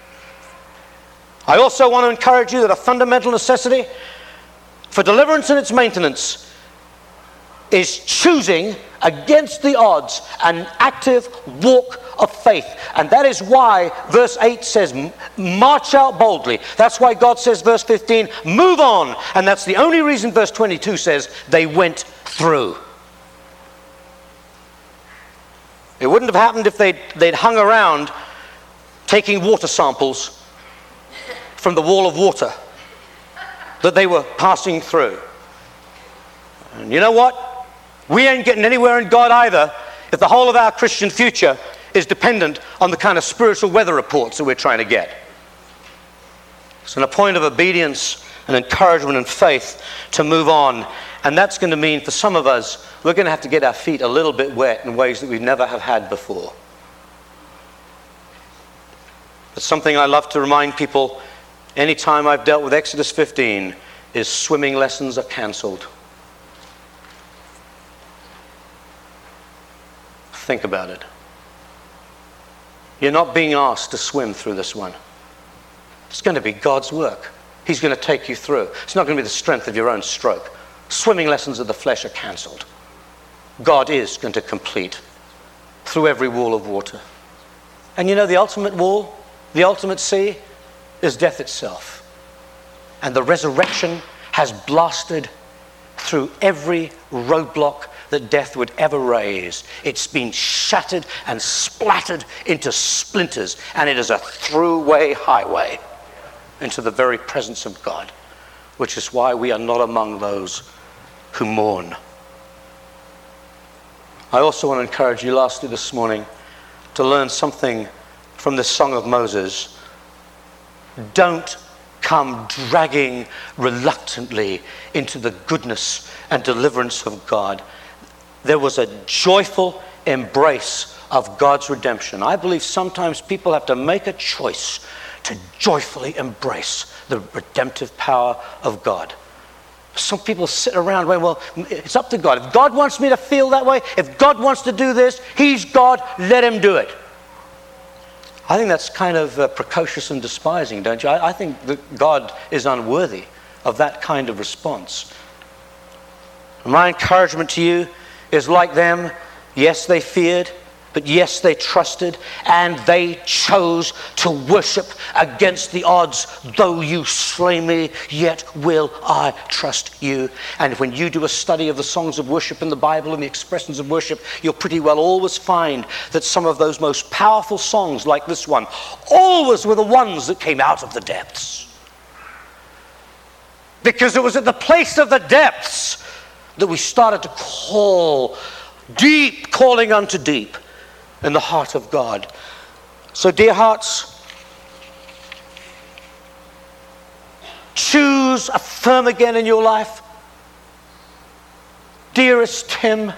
E: I also want to encourage you that a fundamental necessity for deliverance and its maintenance is choosing against the odds an active walk of faith. And that is why verse eight says, march out boldly. That's why God says, verse fifteen, move on. And that's the only reason verse twenty-two says they went through. It wouldn't have happened if they'd, they'd hung around taking water samples from the wall of water that they were passing through. And you know what? We ain't getting anywhere in God either if the whole of our Christian future is dependent on the kind of spiritual weather reports that we're trying to get. So, in a point of obedience and encouragement and faith to move on. And that's going to mean for some of us, we're going to have to get our feet a little bit wet in ways that we never have had before. But something I love to remind people anytime I've dealt with Exodus fifteen is swimming lessons are cancelled. Think about it. You're not being asked to swim through this one. It's going to be God's work. He's going to take you through. It's not going to be the strength of your own stroke. Swimming lessons of the flesh are cancelled. God is going to complete through every wall of water. And you know, the ultimate wall, the ultimate sea, is death itself. And the resurrection has blasted through every roadblock that death would ever raise. It's been shattered and splattered into splinters, and it is a throughway highway into the very presence of God, which is why we are not among those who mourn. I also want to encourage you lastly this morning to learn something from this Song of Moses. Don't come dragging reluctantly into the goodness and deliverance of God. There was a joyful embrace of God's redemption. I believe sometimes people have to make a choice to joyfully embrace the redemptive power of God. Some people sit around going, well, it's up to God. If God wants me to feel that way, if God wants to do this, He's God, let Him do it. I think that's kind of uh, precocious and despising, don't you? I, I think that God is unworthy of that kind of response. And my encouragement to you is like them. Yes, they feared, but yes, they trusted, and they chose to worship against the odds. Though you slay me, yet will I trust you. And when you do a study of the songs of worship in the Bible and the expressions of worship, you'll pretty well always find that some of those most powerful songs, like this one, always were the ones that came out of the depths. Because it was at the place of the depths that we started to call, deep calling unto deep, in the heart of God. So, dear hearts, choose affirm again in your life. Dearest Tim,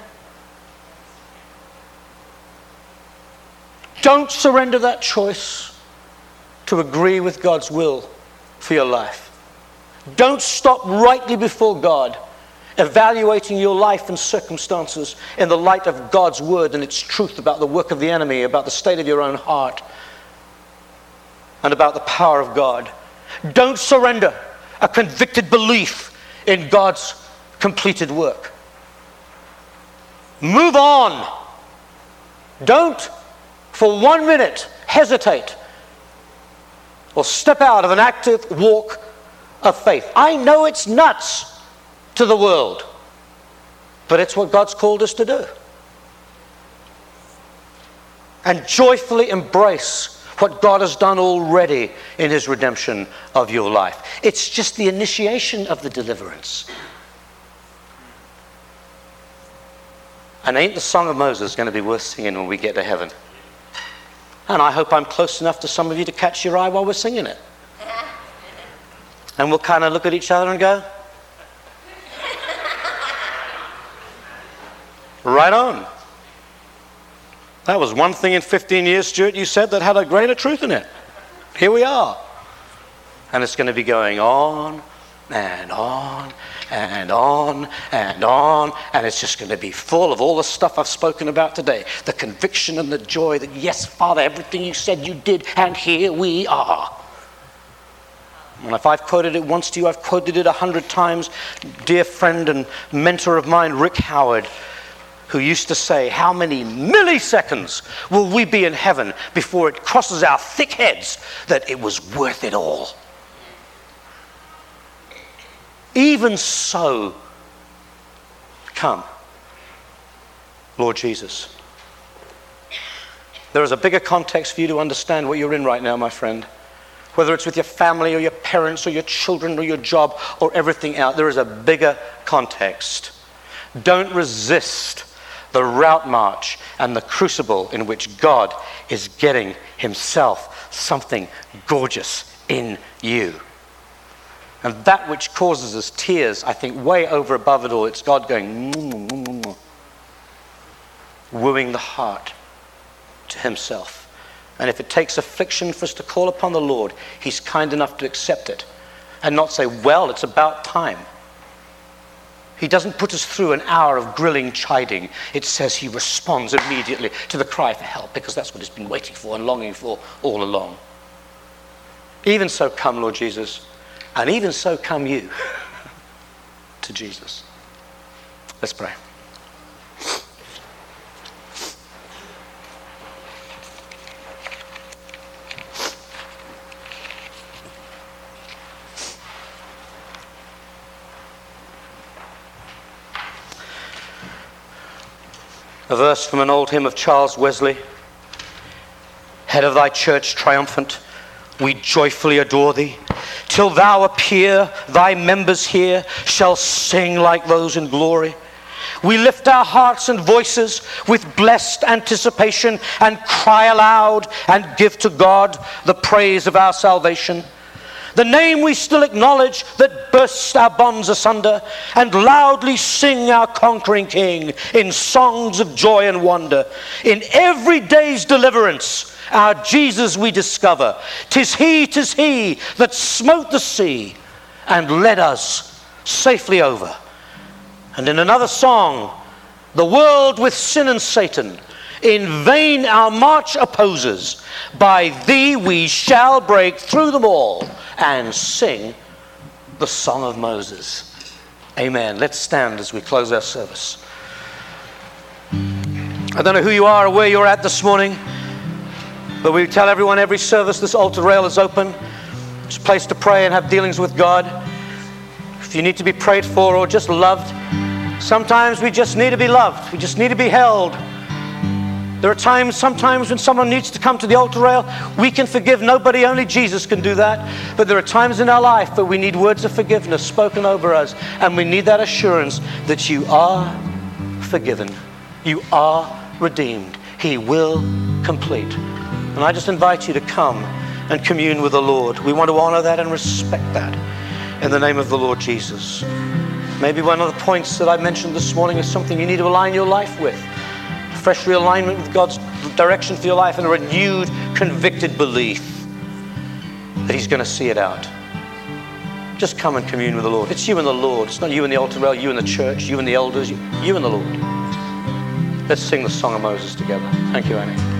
E: don't surrender that choice to agree with God's will for your life. Don't stop rightly before God, evaluating your life and circumstances in the light of God's word and its truth about the work of the enemy, about the state of your own heart, and about the power of God. Don't surrender a convicted belief in God's completed work. Move on. Don't for one minute hesitate or step out of an active walk of faith. I know it's nuts to the world, but it's what God's called us to do. And joyfully embrace what God has done already in His redemption of your life. It's just the initiation of the deliverance. And ain't the Song of Moses going to be worth singing when we get to heaven? And I hope I'm close enough to some of you to catch your eye while we're singing it. And we'll kind of look at each other and go, right on. That was one thing in fifteen years, Stuart, you said that had a grain of truth in it. Here we are. And it's going to be going on and on and on and on. And it's just going to be full of all the stuff I've spoken about today. The conviction and the joy that, yes, Father, everything you said you did, and here we are. And if I've quoted it once to you, I've quoted it a hundred times. Dear friend and mentor of mine, Rick Howard, who used to say, how many milliseconds will we be in heaven before it crosses our thick heads that it was worth it all? Even so, come, Lord Jesus. There is a bigger context for you to understand what you're in right now, my friend. Whether it's with your family or your parents or your children or your job or everything else, there is a bigger context. Don't resist the route march and the crucible in which God is getting Himself something gorgeous in you. And that which causes us tears, I think, way over above it all, it's God going, mm, mm, mm, mm, wooing the heart to himself. And if it takes affliction for us to call upon the Lord, he's kind enough to accept it and not say, well, it's about time. He doesn't put us through an hour of grilling, chiding. It says he responds immediately to the cry for help, because that's what he's been waiting for and longing for all along. Even so come, Lord Jesus, and even so come you to Jesus. Let's pray. A verse from an old hymn of Charles Wesley. Head of thy church triumphant, we joyfully adore thee. Till thou appear, thy members here shall sing like those in glory. We lift our hearts and voices with blessed anticipation and cry aloud and give to God the praise of our salvation. The name we still acknowledge that bursts our bonds asunder, and loudly sing our conquering King in songs of joy and wonder. In every day's deliverance, our Jesus we discover. 'Tis he, 'tis he that smote the sea and led us safely over. And in another song, the world with sin and Satan, in vain our march opposes. By thee we shall break through them all and sing the song of Moses. Amen. Let's stand as we close our service. I don't know who you are or where you're at this morning, but we tell everyone every service this altar rail is open. It's a place to pray and have dealings with God. If you need to be prayed for or just loved, sometimes we just need to be loved. We just need to be held. There are times, sometimes when someone needs to come to the altar rail, we can forgive nobody, only Jesus can do that. But there are times in our life where we need words of forgiveness spoken over us, and we need that assurance that you are forgiven. You are redeemed. He will complete. And I just invite you to come and commune with the Lord. We want to honor that and respect that in the name of the Lord Jesus. Maybe one of the points that I mentioned this morning is something you need to align your life with. Fresh realignment with God's direction for your life, and a renewed, convicted belief that he's going to see it out. Just come and commune with the Lord. It's you and the Lord. It's not you and the altar rail, you and the church, you and the elders, you, you and the Lord. Let's sing the song of Moses together. Thank you, Annie.